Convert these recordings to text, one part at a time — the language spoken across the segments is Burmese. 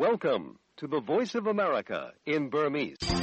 Welcome to the Voice of America in Burmese. ။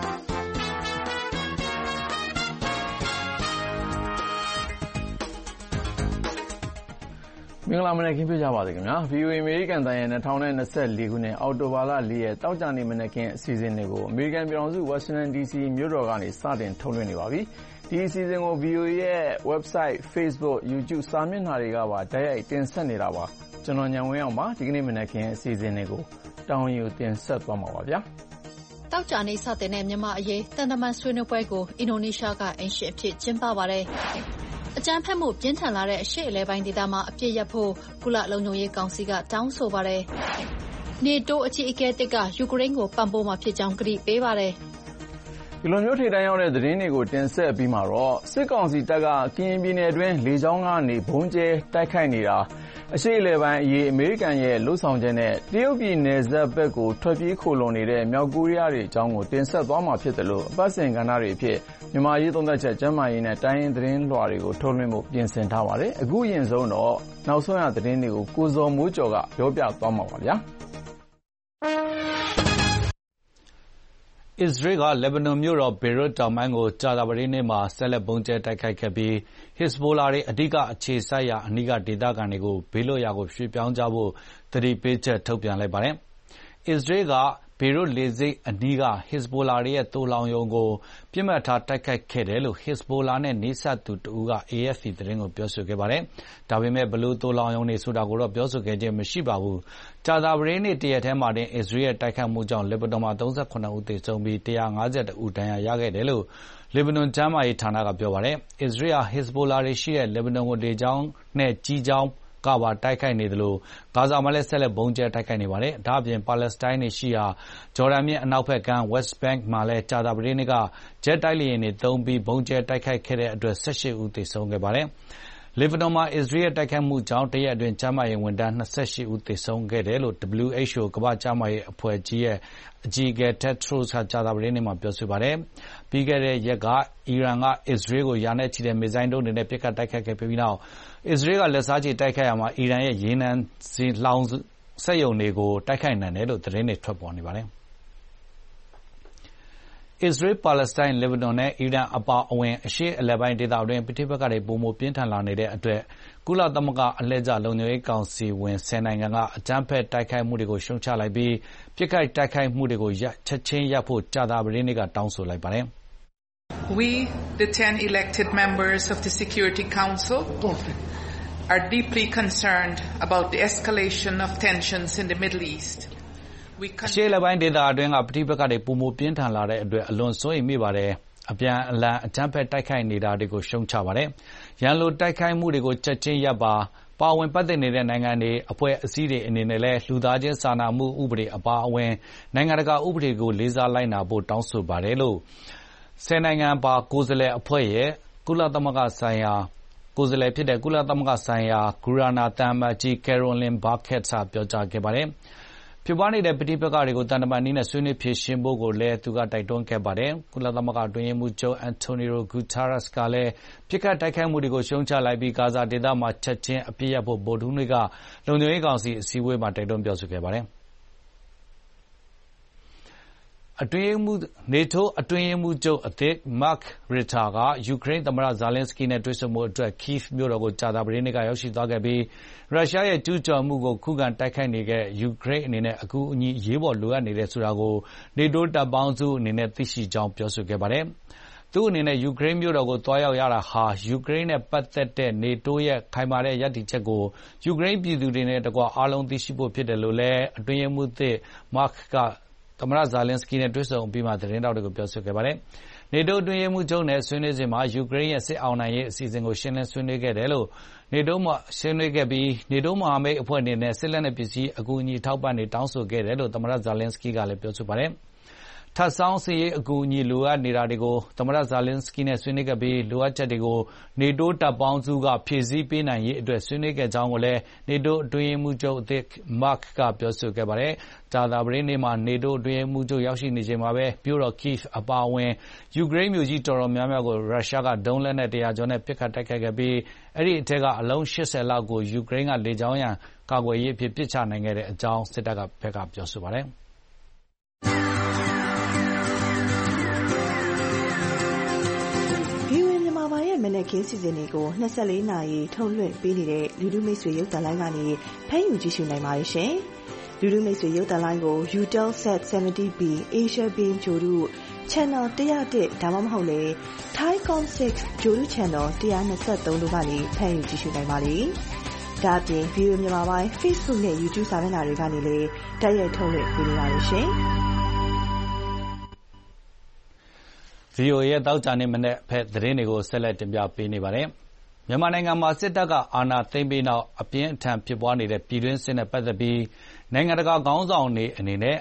မင်္ဂလာမနက်ခင်းပြကြပါစေခင်ဗျာ။ VOA အမေရိကန်တန်ရဲ့2024ခုနှစ်အောက်တိုဘာလ4ရက်တောက်ကြနေမနက်ခင်းအစီအစဉ်တွေကိုအမေရိကန်ပြည်ထောင်စု Washington DC မြို့တော်ကနေစတင်ထုတ်လွှင့်နေပါပြီ။ဒီအစီအစဉ်ကို VOA ရဲ့ website, Facebook, YouTube စာမျက်နှာတွေကပါတိုက်ရိုက်တင်ဆက်နေတာပါ။ကျွန်တော်ညံဝင်းအောင်ပါဒီကနေ့မနက်ခင်းအစီအစဉ်တွေကိုတောင်းယူတင်ဆက်သွားမှာပါဗျာ။တောက်ကြနေစတဲ့မြန်မာအရေးတန်တမန်ဆွေးနွေးပွဲကိုအင်ဒိုနီးရှားကအင်ရှင်အဖြစ်ကျင်းပပါတယ်။အကြမ်းဖက်မှုပြင်းထန်လာတဲ့အရှေ့အလယ်ပိုင်းဒေသမှာအပြစ်ရပ်ဖို့ကုလလုံခြုံရေးကောင်စီကတောင်းဆိုပါတယ်။နေတိုးအကြီးအကဲတစ်ကယူကရိန်းကိုပံ့ပိုးမှာဖြစ်ကြောင်းကတိပေးပါတယ်။ဒီလိုမျိုးထိတိုင်းရောက်တဲ့သတင်းတွေကိုတင်ဆက်ပြီးမှတော့စစ်ကောင်စီတပ်ကကရင်ပြည်နယ်အတွင်းလေကြောင်းကနေဘုံကျဲတိုက်ခိုက်နေတာအရှေ့အလယ်ပိုင်းအရေးအမေရိကန်ရဲ့လှုပ်ဆောင်ချက်နဲ့တရုတ်ပြည်နယ်စပ်ဘက်ကိုထွက်ပြေးခိုလုံနေတဲ့မြောက်ကိုရီးယားတွေအကြောင်းကိုတင်ဆက်သွားမှာဖြစ်တယ်လို့အပတ်စဉ်ကဏ္ဍတွေအဖြစ်မြန်မာရေးသုံးသပ်ချက်ကျမ်းမာရေးနဲ့တိုင်းရင်းသတင်းလွှာတွေကိုထုတ်လွှင့်ဖို့ပြင်ဆင်ထားပါတယ်။အခုရင်ဆုံးတော့နောက်ဆုံးရသတင်းတွေကိုကိုဇော်မိုးကျော်ကပြောပြသွားမှာပါဗျာ။အစ္စရေးကလက်ဘနွန်မြို့တော်ဘေရွတ်တောင်ပိုင်းကိုကြာသပတေးနေ့မှာဆက်လက်ပုံကျဲတိုက်ခိုက်ခဲ့ပြီးဟစ်ဇ်ဘိုလာတွေအဓိကအခြေစိုက်ရာအနီးကဒေသခံတွေကိုဘေးလွတ်ရာကိုရွှေ့ပြောင်းကြဖို့သတိပေးချက်ထုတ်ပြန်လိုက်ပါတယ်။အစ္စရေးကဘေရွတ်လေဆိပ်အနီးကဟစ်ဇ်ဘိုလာတွေရဲ့သိုလှောင်ရုံကိုပြစ်မှတ်ထားတိုက်ခိုက်ခဲ့တယ်လို့ဟစ်ဇ်ဘိုလာနဲ့နီးစပ်သူတဦးက AFP သတင်းကိုပြောဆိုခဲ့ပါတယ်။ဒါပေမဲ့ဘယ်လိုသိုလှောင်ရုံတွေဆိုတာကိုတော့ပြောဆိုခဲ့ခြင်းမရှိပါဘူး။ကြာသပတေးနေ့တရက်တည်းမှာတင်အစ္စရေးရဲ့တိုက်ခိုက်မှုကြောင့်လက်ဘနွန်မှာ38ဦးသေဆုံးပြီး151ဦးဒဏ်ရာရခဲ့တယ်လို့လက်ဘနွန်ကျန်းမာရေးဌာနကပြောပါတယ်။အစ္စရေးဟာဟစ်ဇ်ဘိုလာတွေရှိတဲ့လက်ဘနွန်ကိုလေကြောင်းနဲ့ကြီးကြောင်းကပါတိုက်ခိုက်နေတယ်လို့ဂါဇာမှာလည်းဆက်လက်ဘုံကျဲတိုက်ခိုက်နေပါတယ်။ဒါ့အပြင်ပါလက်စတိုင်းတွေရှိရာဂျော်ဒန်မြစ်အနောက်ဘက်ကမ်း West Bank မှာလည်းကြာသပတေးနေ့ကဂျက်တိုက်လေယာဉ်တွေသုံးပြီးဘုံကျဲတိုက်ခိုက်ခဲ့တဲ့အတွက်18ဦးသေဆုံးခဲ့ပါတယ်။လက်ဘနွန်မှာအစ္စရေးရဲ့တိုက်ခိုက်မှုကြောင့်တရက်အတွင်းကျန်းမာရေးဝန်ထမ်း28ဦးသေဆုံးခဲ့တယ်လို့ WHO ကမ္ဘာ့ကျန်းမာရေးအဖွဲ့ကြီးရဲ့အကြီးအကဲ Tedros ကကြာသပတေးနေ့မှာပြောဆိုပါတယ်။ပြီးခဲ့တဲ့ရက်ကအီရန်ကအစ္စရေးကိုရာနဲ့ချီတဲ့မစ်ဇိုင်းဒုံးတွေနဲ့ပစ်ခတ်တိုက်ခိုက်ခဲ့ပြီးနောက်အစ္စရေးကလက်စားချေတိုက်ခိုက်ရာမှာအီရန်ရဲ့ရေနံလှောင်စက်ရုံတွေကိုတိုက်ခိုက်နိုင်တယ်လို့သတင်းတွေထွက်ပေါ်နေပါတယ်။အစ္စရေး၊ပါလက်စတိုင်း၊လက်ဘနွန်နဲ့အီရန်အပါအဝင်အရှေ့အလယ်ပိုင်းဒေသတွင်းပဋိပက္ခတွေပိုမိုပြင်းထန်လာနေတဲ့အတွက်ကုလသမဂ္ဂအလှည့်ကျလုံခြုံရေးကောင်စီဝင်10နိုင်ငံကအကြမ်းဖက်တိုက်ခိုက်မှုတွေကိုရှုတ်ချလိုက်ပြီးပစ်ခတ်တိုက်ခိုက်မှုတွေကိုချက်ချင်းရပ်ဖို့ကြာသပတေးနေ့ကတောင်းဆိုလိုက်ပါတယ်။ We, the 10 elected members of the Security Council, are deeply concerned about the escalation of tensions in the Middle East. အရှေ့အလယ်ပိုင်းဒေသအတွင်းကပဋိပက္ခတွေပိုမိုပြင်းထန်လာတဲ့အတွက်အလွန်စိုးရိမ်မိပါတယ်။အပြန်အလှန်အကြမ်းဖက်တိုက်ခိုက်နေတာတွေကိုရှုတ်ချပါတယ်။ရန်လိုတိုက်ခိုက်မှုတွေကိုချက်ချင်းရပ်ပါပါဝင်ပတ်သက်နေတဲ့နိုင်ငံတွေအဖွဲ့အစည်းတွေအနေနဲ့လည်းလူသားချင်းစာနာမှုဥပဒေအပါအဝင်နိုင်ငံတကာဥပဒေကိုလေးစားလိုက်နာဖို့တောင်းဆိုပါတယ်လို့10နိုင်ငံပါကိုယ်စားလှယ်အဖွဲ့ရဲ့ကုလသမဂ္ဂဆိုင်ရာကိုယ်စားလှယ်ဖြစ်တဲ့ကုလသမဂ္ဂဆိုင်ရာဂူရာနာတန်မတ်ကြီး Caroline Barkett ကပြောကြားခဲ့ပါတယ်။ဖြစ်ပွားနေတဲ့ပဋိပက္ခတွေကိုတန်တမာနည်းနဲ့ဆွေးနွေးဖြေရှင်းဖို့ကိုလည်းသူကတိုက်တွန်းခဲ့ပါတယ်။ကုလသမဂ္ဂအတွင်းရေးမှူးချုပ် Antonio Guterres ကလည်းပြစ်ခတ်တိုက်ခိုက်မှုတွေကိုရှုံချလိုက်ပြီးဂါဇာဒေသမှာချက်ချင်းအပြစ်ရပ်ဖို့ဗုဒ္ဓဟူးနေ့ကလုံခြုံရေးကောင်စီအစည်းအဝေးမှာတိုက်တွန်းပြောဆိုခဲ့ပါတယ်။နေတိုးအတွင်းရေးမှူးချုပ်အသစ် Mark Rutte ကယူကရိန်းသမ္မတဇာလင်းစကီနဲ့တွေ့ဆုံဖို့အတွက် Kyiv မြို့တော်ကိုကြာသပတေးနေ့ကရောက်ရှိသွားခဲ့ပြီးရုရှားရဲ့ကျူးကျော်မှုကိုခုခံတိုက်ခိုက်နေတဲ့ယူကရိန်းအနေနဲ့အကူအညီအရေးပေါ်လိုအပ်နေတယ်ဆိုတာကိုနေတိုးတပ်ပေါင်းစုအနေနဲ့သိရှိကြောင်းပြောဆိုခဲ့ပါတယ်။သူ့အနေနဲ့ယူကရိန်းမြို့တော်ကိုသွားရောက်ရတာဟာယူကရိန်းနဲ့ပတ်သက်တဲ့နေတိုးရဲ့ခိုင်မာတဲ့ရပ်တည်ချက်ကိုယူကရိန်းပြည်သူတွေနဲ့တကွအားလုံးသိရှိဖို့ဖြစ်တယ်လို့လည်းအတွင်းရေးမှူးသစ် Mark ကသမ္မတဇာလင်းစကီနဲ့တွေ့ဆုံပြီးမှသတင်းတောက်တွေကိုပြောဆိုခဲ့ပါတယ်။နေတိုးအတွင်းရေးမှူးချုပ်နဲ့ဆွေးနွေးစဉ်မှာယူကရိန်းရဲ့စစ်အောင်နိုင်ရေးအစီအစဉ်ကိုရှင်းလင်းဆွေးနွေးခဲ့တယ်လို့နေတိုးမှဆွေးနွေးခဲ့ပြီးနေတိုးမဟာမိတ်အဖွဲ့အနေနဲ့စစ်လက်နက်ပစ္စည်းအကူအညီထောက်ပံ့တွေတောင်းဆိုခဲ့တယ်လို့သမ္မတဇာလင်းစကီကလည်းပြောဆိုပါတယ်။ထပ်ဆောင်းစစ်ရေးအကူအညီလိုအပ်နေတာတွေကိုသမ္မတဇာလင်းစကီနဲ့ဆွေးနွေးခဲ့ပြီးလိုအပ်ချက်တွေကိုနေတိုးတပ်ပေါင်းစုကဖြည့်ဆည်းပေးနိုင်ရေးအတွက်ဆွေးနွေးခဲ့ကြောင်းကိုလည်းနေတိုးအတွင်းရေးမှူးချုပ်အသစ် Mark ကပြောဆိုခဲ့ပါတယ်။ကြာသပတေးနေ့မှာနေတိုးအတွင်းရေးမှူးချုပ်ရောက်ရှိနေချိန်မှာပဲမြို့တော် Kyiv အပါအဝင်ယူကရိန်းမြို့ကြီးတော်တော်များများကိုရုရှားကဒုံးလက်နက်100ကျော်နဲ့ပစ်ခတ်တိုက်ခိုက်ခဲ့ပြီးအဲဒီအထက်ကအလုံး80လောက်ကိုယူကရိန်းကလေကြောင်းရန်ကာကွယ်ရေးအဖြစ်ပစ်ချနိုင်ခဲ့တဲ့အကြောင်းစစ်တပ်ဘက်ကပြောဆိုပါတယ်။မနက်ခင်းစီစဉ်တွေကို24နာရီထုတ်လွှင့်ပေးနေတဲ့လူထုမိတ်ဆွေရုပ်သံလိုင်းကနေဖမ်းယူကြည့်ရှုနိုင်ပါတယ်ရှင်။လူထုမိတ်ဆွေရုပ်သံလိုင်းကို Utelsat 70B Asia Beam ဂျိုဒု Channel 101ဒါမှမဟုတ်လေ Thaicom 6ဂျိုဒု Channel 123တို့ကနေဖမ်းယူကြည့်ရှုနိုင်ပါတယ်။ဒါ့အပြင် View မြန်မာပိုင်း Facebook နဲ့ YouTube စာမျက်နှာတွေကနေလည်းတိုက်ရိုက်ထုတ်လွှင့်ပေးနေပါတယ်ရှင်။ VOA ရဲ့တောက်ကြနေမနေ့ဖက်သတင်းတွေကိုဆက်လက်တင်ပြပေးနေပါတယ်။မြန်မာနိုင်ငံမှာစစ်တပ်ကအာဏာသိမ်းပြီးနောက်အပြင်းအထန်ဖြစ်ပွားနေတဲ့ပြည်တွင်းစစ်နဲ့ပတ်သက်ပြီးနိုင်ငံတကာခေါင်းဆောင်တွေအနေနဲ့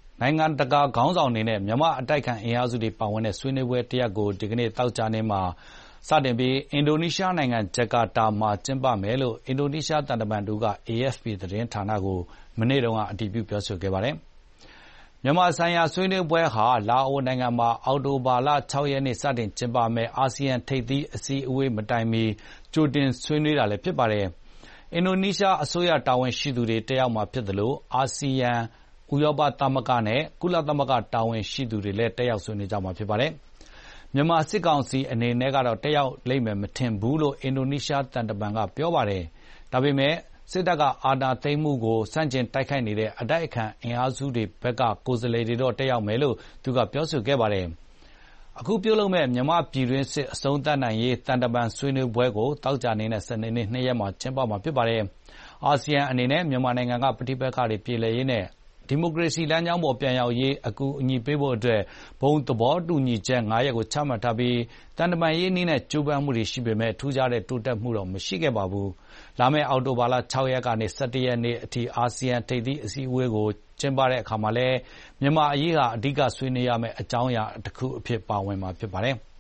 မြန်မာအတိုက်ခံအင်အားစုတွေပါဝင်တဲ့ဆွေးနွေးပွဲတစ်ရပ်ကိုဒီကနေ့တောက်ကြနေမှာစတင်ပြီးအင်ဒိုနီးရှားနိုင်ငံဂျကာတာမှာကျင်းပမယ်လို့အင်ဒိုနီးရှားတန်တမန်တို့က AFP သတင်းဌာနကိုမနေ့တုန်းကအတည်ပြုပြောဆိုခဲ့ပါတယ်။မြန်မာဆိုင်ရာဆွေးနွေးပွဲဟာလာအိုနိုင်ငံမှာအောက်တိုဘာလ6ရက်နေ့စတင်ကျင်းပမယ့်အာဆီယံထိပ်သီးအစည်းအဝေးမတိုင်မီကြိုတင်ဆွေးနွေးတာလည်းဖြစ်ပါတယ်။အင်ဒိုနီးရှားအစိုးရတာဝန်ရှိသူတွေတက်ရောက်မှာဖြစ်သလိုအာဆီယံဥရောပသမဂ္ဂနဲ့ကုလသမဂ္ဂတာဝန်ရှိသူတွေလည်းတက်ရောက်ဆွေးနွေးကြမှာဖြစ်ပါတယ်။မြန်မာစစ်ကောင်စီအနေနဲ့ကတော့တက်ရောက်လိမ့်မယ်မထင်ဘူးလို့အင်ဒိုနီးရှားတန်တမန်ကပြောပါတယ်။ဒါပေမဲ့စစ်တပ်ကအာဏာသိမ်းမှုကိုစန့်ကျင်တိုက်ခိုက်နေတဲ့အတိုက်အခံအင်အားစုတွေဘက်ကကိုယ်စားလှယ်တွေတော့တက်ရောက်မယ်လို့သူကပြောဆိုခဲ့ပါတယ်။အခုပြုလုပ်မဲ့မြန်မာပြည်တွင်းစစ်အဆုံးသတ်နိုင်ရေးတန်တမန်ဆွေးနွေးပွဲကိုတောက်ကြနေနဲ့စနေနေ့2ရက်မှာကျင်းပမှာဖြစ်ပါတယ်။အာဆီယံအနေနဲ့မြန်မာနိုင်ငံကပဋိပက္ခတွေပြေလည်ရေးနဲ့ဒီမိုကရေစီလမ်းကြောင်းပေါ်ပြန်ရောက်ရေးအကူအညီပေးဖို့အတွက်ဘုံသဘောတူညီချက်9ရက်ကိုချမှတ်ထားပြီးတန်တမန်ရေးနည်းနဲ့ကြိုးပမ်းမှုတွေရှိပေမဲ့ထူးခြားတဲ့တိုးတက်မှုတော့မရှိခဲ့ပါဘူး။လာမယ့်အောက်တိုဘာလ6ရက်ကနေ17ရက်နေ့အထိအာဆီယံထိပ်သီးအစည်းအဝေးကိုကျင်းပတဲ့အခါမှာလည်းမြန်မာအရေးဟာအဓိကဆွေးနွေးရမယ့်အကြောင်းအရာတစ်ခုအဖြစ်ပါဝင်မှာဖြစ်ပါတယ်။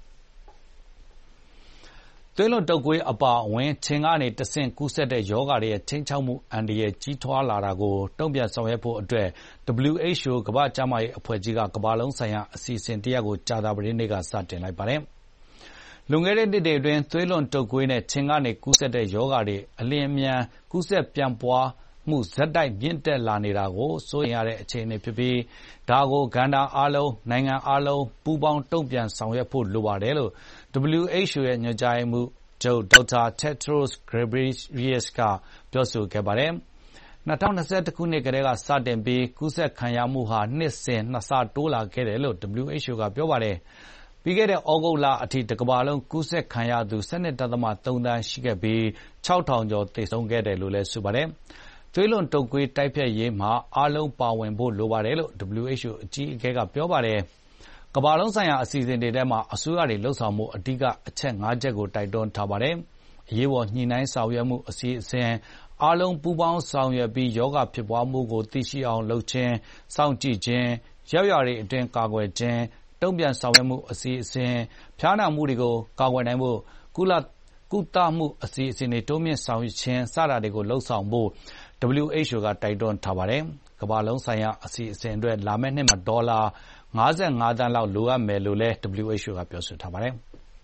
သွေးလွန်တုပ်ကွေးအပါအဝင်ခြင်ကနေတဆင့်ကူးစက်တဲ့ရောဂါတွေရဲ့ချင်းချောက်မှုအန္တရာယ်ကြီးထွားလာတာကိုတုံ့ပြန်ဆောင်ရွက်ဖို့အတွက် WHO ကမ္ဘာ့ကျန်းမာရေးအဖွဲ့ကြီးကကမ္ဘာလုံးဆိုင်ရာအစီအစဉ်တရပ်ကိုကြာသပတေးနေ့ကစတင်လိုက်ပါတယ်။လွန်ခဲ့တဲ့နှစ်တွေအတွင်းသွေးလွန်တုပ်ကွေးနဲ့ခြင်ကနေကူးစက်တဲ့ရောဂါတွေအလျင်အမြန်ကူးစက်ပြန့်ပွားမှုဇက်တိုက်မြင့်တက်လာနေတာကိုစိုးရိမ်ရတဲ့အခြေအနေဖြစ်ပြီးဒါကိုကဏ္ဍအားလုံးနိုင်ငံအားလုံးပူးပေါင်းတုံ့ပြန်ဆောင်ရွက်ဖို့လိုပါတယ်လို့ WHO ရဲ့ညွှန်ကြားရေးမှူးချုပ်ဒေါက်တာ Tedros Ghebreyesus ကပြောဆိုခဲ့ပါတယ်။2021ခုနှစ်ကတည်းကစတင်ပြီးကူးစက်ခံရမှုဟာနှစ်စဉ်2ဆတိုးလာခဲ့တယ်လို့ WHO ကပြောပါတယ်။ပြီးခဲ့တဲ့ဩဂုတ်လအထိတကမ္ဘာလုံးကူးစက်ခံရသူ 12.3 သန်းရှိခဲ့ပြီး 6,000 ကျော်သေဆုံးခဲ့တယ်လို့လည်းဆိုပါတယ်။သွေးလွန်တုပ်ကွေးတိုက်ဖျက်ရေးမှာအားလုံးပါဝင်ဖို့လိုပါတယ်လို့ WHO အကြီးအကဲကပြောပါတယ်။ကမ္ဘာလုံးဆိုင်ရာအစီအစဉ်တွေထဲမှာအစိုးရတွေလှုပ်ဆောင်မှုအဓိကအချက်5ချက်ကိုတိုက်တွန်းထားပါတယ်။အရေးပေါ်ညှိနှိုင်းဆောင်ရွက်မှုအစီအစဉ်အားလုံးပူးပေါင်းဆောင်ရွက်ပြီးယောဂဖြစ်ပွားမှုကိုသိရှိအောင်လုပ်ခြင်းစောင့်ကြည့်ခြင်းရောက်ရတွေအတွင်းကာကွယ်ခြင်းတုံ့ပြန်ဆောင်ရွက်မှုအစီအစဉ်ဖျားနာမှုတွေကိုကာကွယ်နိုင်ဖို့ကုသမှုအစီအစဉ်တွေတိုးမြင့်ဆောင်ရွက်ခြင်းစတာတွေကိုလှုပ်ဆောင်ဖို့ WHO ကတိုက်တွန်းထားပါတယ်။ကမ္ဘာလုံးဆိုင်ရာအစီအစဉ်အတွက်လာမယ့်နှစ်မှာဒေါ်လာ55သန်းလောက်လိုအပ်မယ်လို့လည်း WHO ကပြောဆိုထားပါတယ်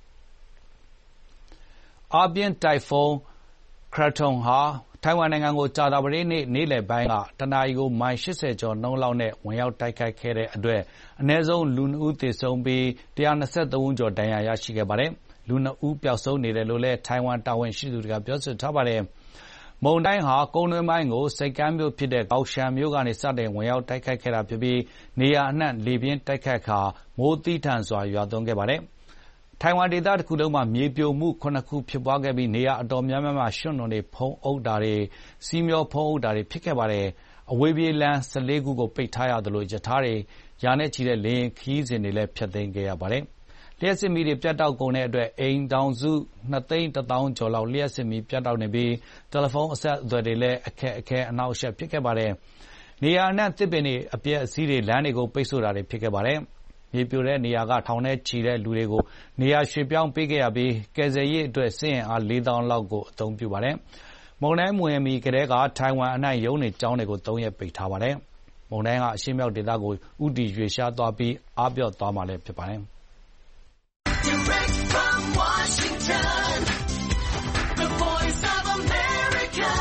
။အားပြင်းတိုင်ဖုန်း Krathon ဟာထိုင်ဝမ်နိုင်ငံကိုကြာသပတေးနေ့နေ့လယ်ပိုင်းကတနာရီကိုမိုင်80ကျော်နှုန်းလောက်နဲ့ဝင်ရောက်တိုက်ခတ်ခဲ့တဲ့အတွက်အနည်းဆုံးလူ2ဦးသေဆုံးပြီး123ဦးကျော်ဒဏ်ရာရရှိခဲ့ပါတယ်။လူ2ဦးပျောက်ဆုံးနေတယ်လို့လည်းထိုင်ဝမ်တာဝန်ရှိသူတွေကပြောဆိုထားပါတယ်။မုန်တိုင်းဟာကုန်းတွင်းပိုင်းကိုစိတ်ကမ်းမြို့ဖြစ်တဲ့ဂေါက်ရှန်မြို့ကနေစတင်ဝင်ရောက်တိုက်ခတ်ခဲ့တာဖြစ်ပြီးနေရာအနှံ့လေပြင်းတိုက်ခတ်ခါမိုးသီးထန်စွာရွာသွန်းခဲ့ပါတယ်။ထိုင်ဝမ်ဒေသတစ်ခုလုံးမှာမြေပြိုမှု9ခုဖြစ်ပွားခဲ့ပြီးနေရာအတော်များများမှာရွှံ့နွံတွေဖုံးအုပ်တာတွေစီးမျောဖုံးအုပ်တာတွေဖြစ်ခဲ့ပါတယ်။အဝေးပြေးလမ်း14ခုကိုပိတ်ထားရသလိုရထားတွေရာနဲ့ချီတဲ့လေယာဉ်ခရီးစဉ်တွေလည်းဖျက်သိမ်းခဲ့ရပါတယ်။လျှပ်စစ်မီးတွေပြတ်တောက်ကုန်တဲ့အတွက်အိမ်ထောင်စု2,100,000 ကျော်လောက်လျှပ်စစ်မီးပြတ်တောက်နေပြီးတယ်လီဖုန်းအဆက်အသွယ်တွေလည်းအခက်အခဲအနှောင့်အယှက်ဖြစ်ခဲ့ပါတယ်။နေရာအနှံ့သစ်ပင်တွေအပျက်အစီးတွေလမ်းတွေကိုပိတ်ဆို့တာတွေဖြစ်ခဲ့ပါတယ်မြေပြိုတဲ့နေရာကထောင်နဲ့ချီတဲ့လူတွေကိုနေရာရွှေ့ပြောင်းပေးခဲ့ရပြီးကယ်ဆယ်ရေးအတွက်စစ်အင်အား 4,000 လောက်ကိုအသုံးပြုပါတယ်။မုန်တိုင်းဝင်ပြီးကတည်းကထိုင်ဝမ်အနှံ့ရုံးတွေကျောင်းတွေကို 3 ရက်ပိတ်ထားပါတယ်။မုန်တိုင်းကအရှေ့မြောက်ဒေသကိုဦးတည်ရွေ့လျားသွားပြီးအားပျော့သွားမှာလည်းဖြစ်ပါတယ်။ Direct from Washington, the voice of America,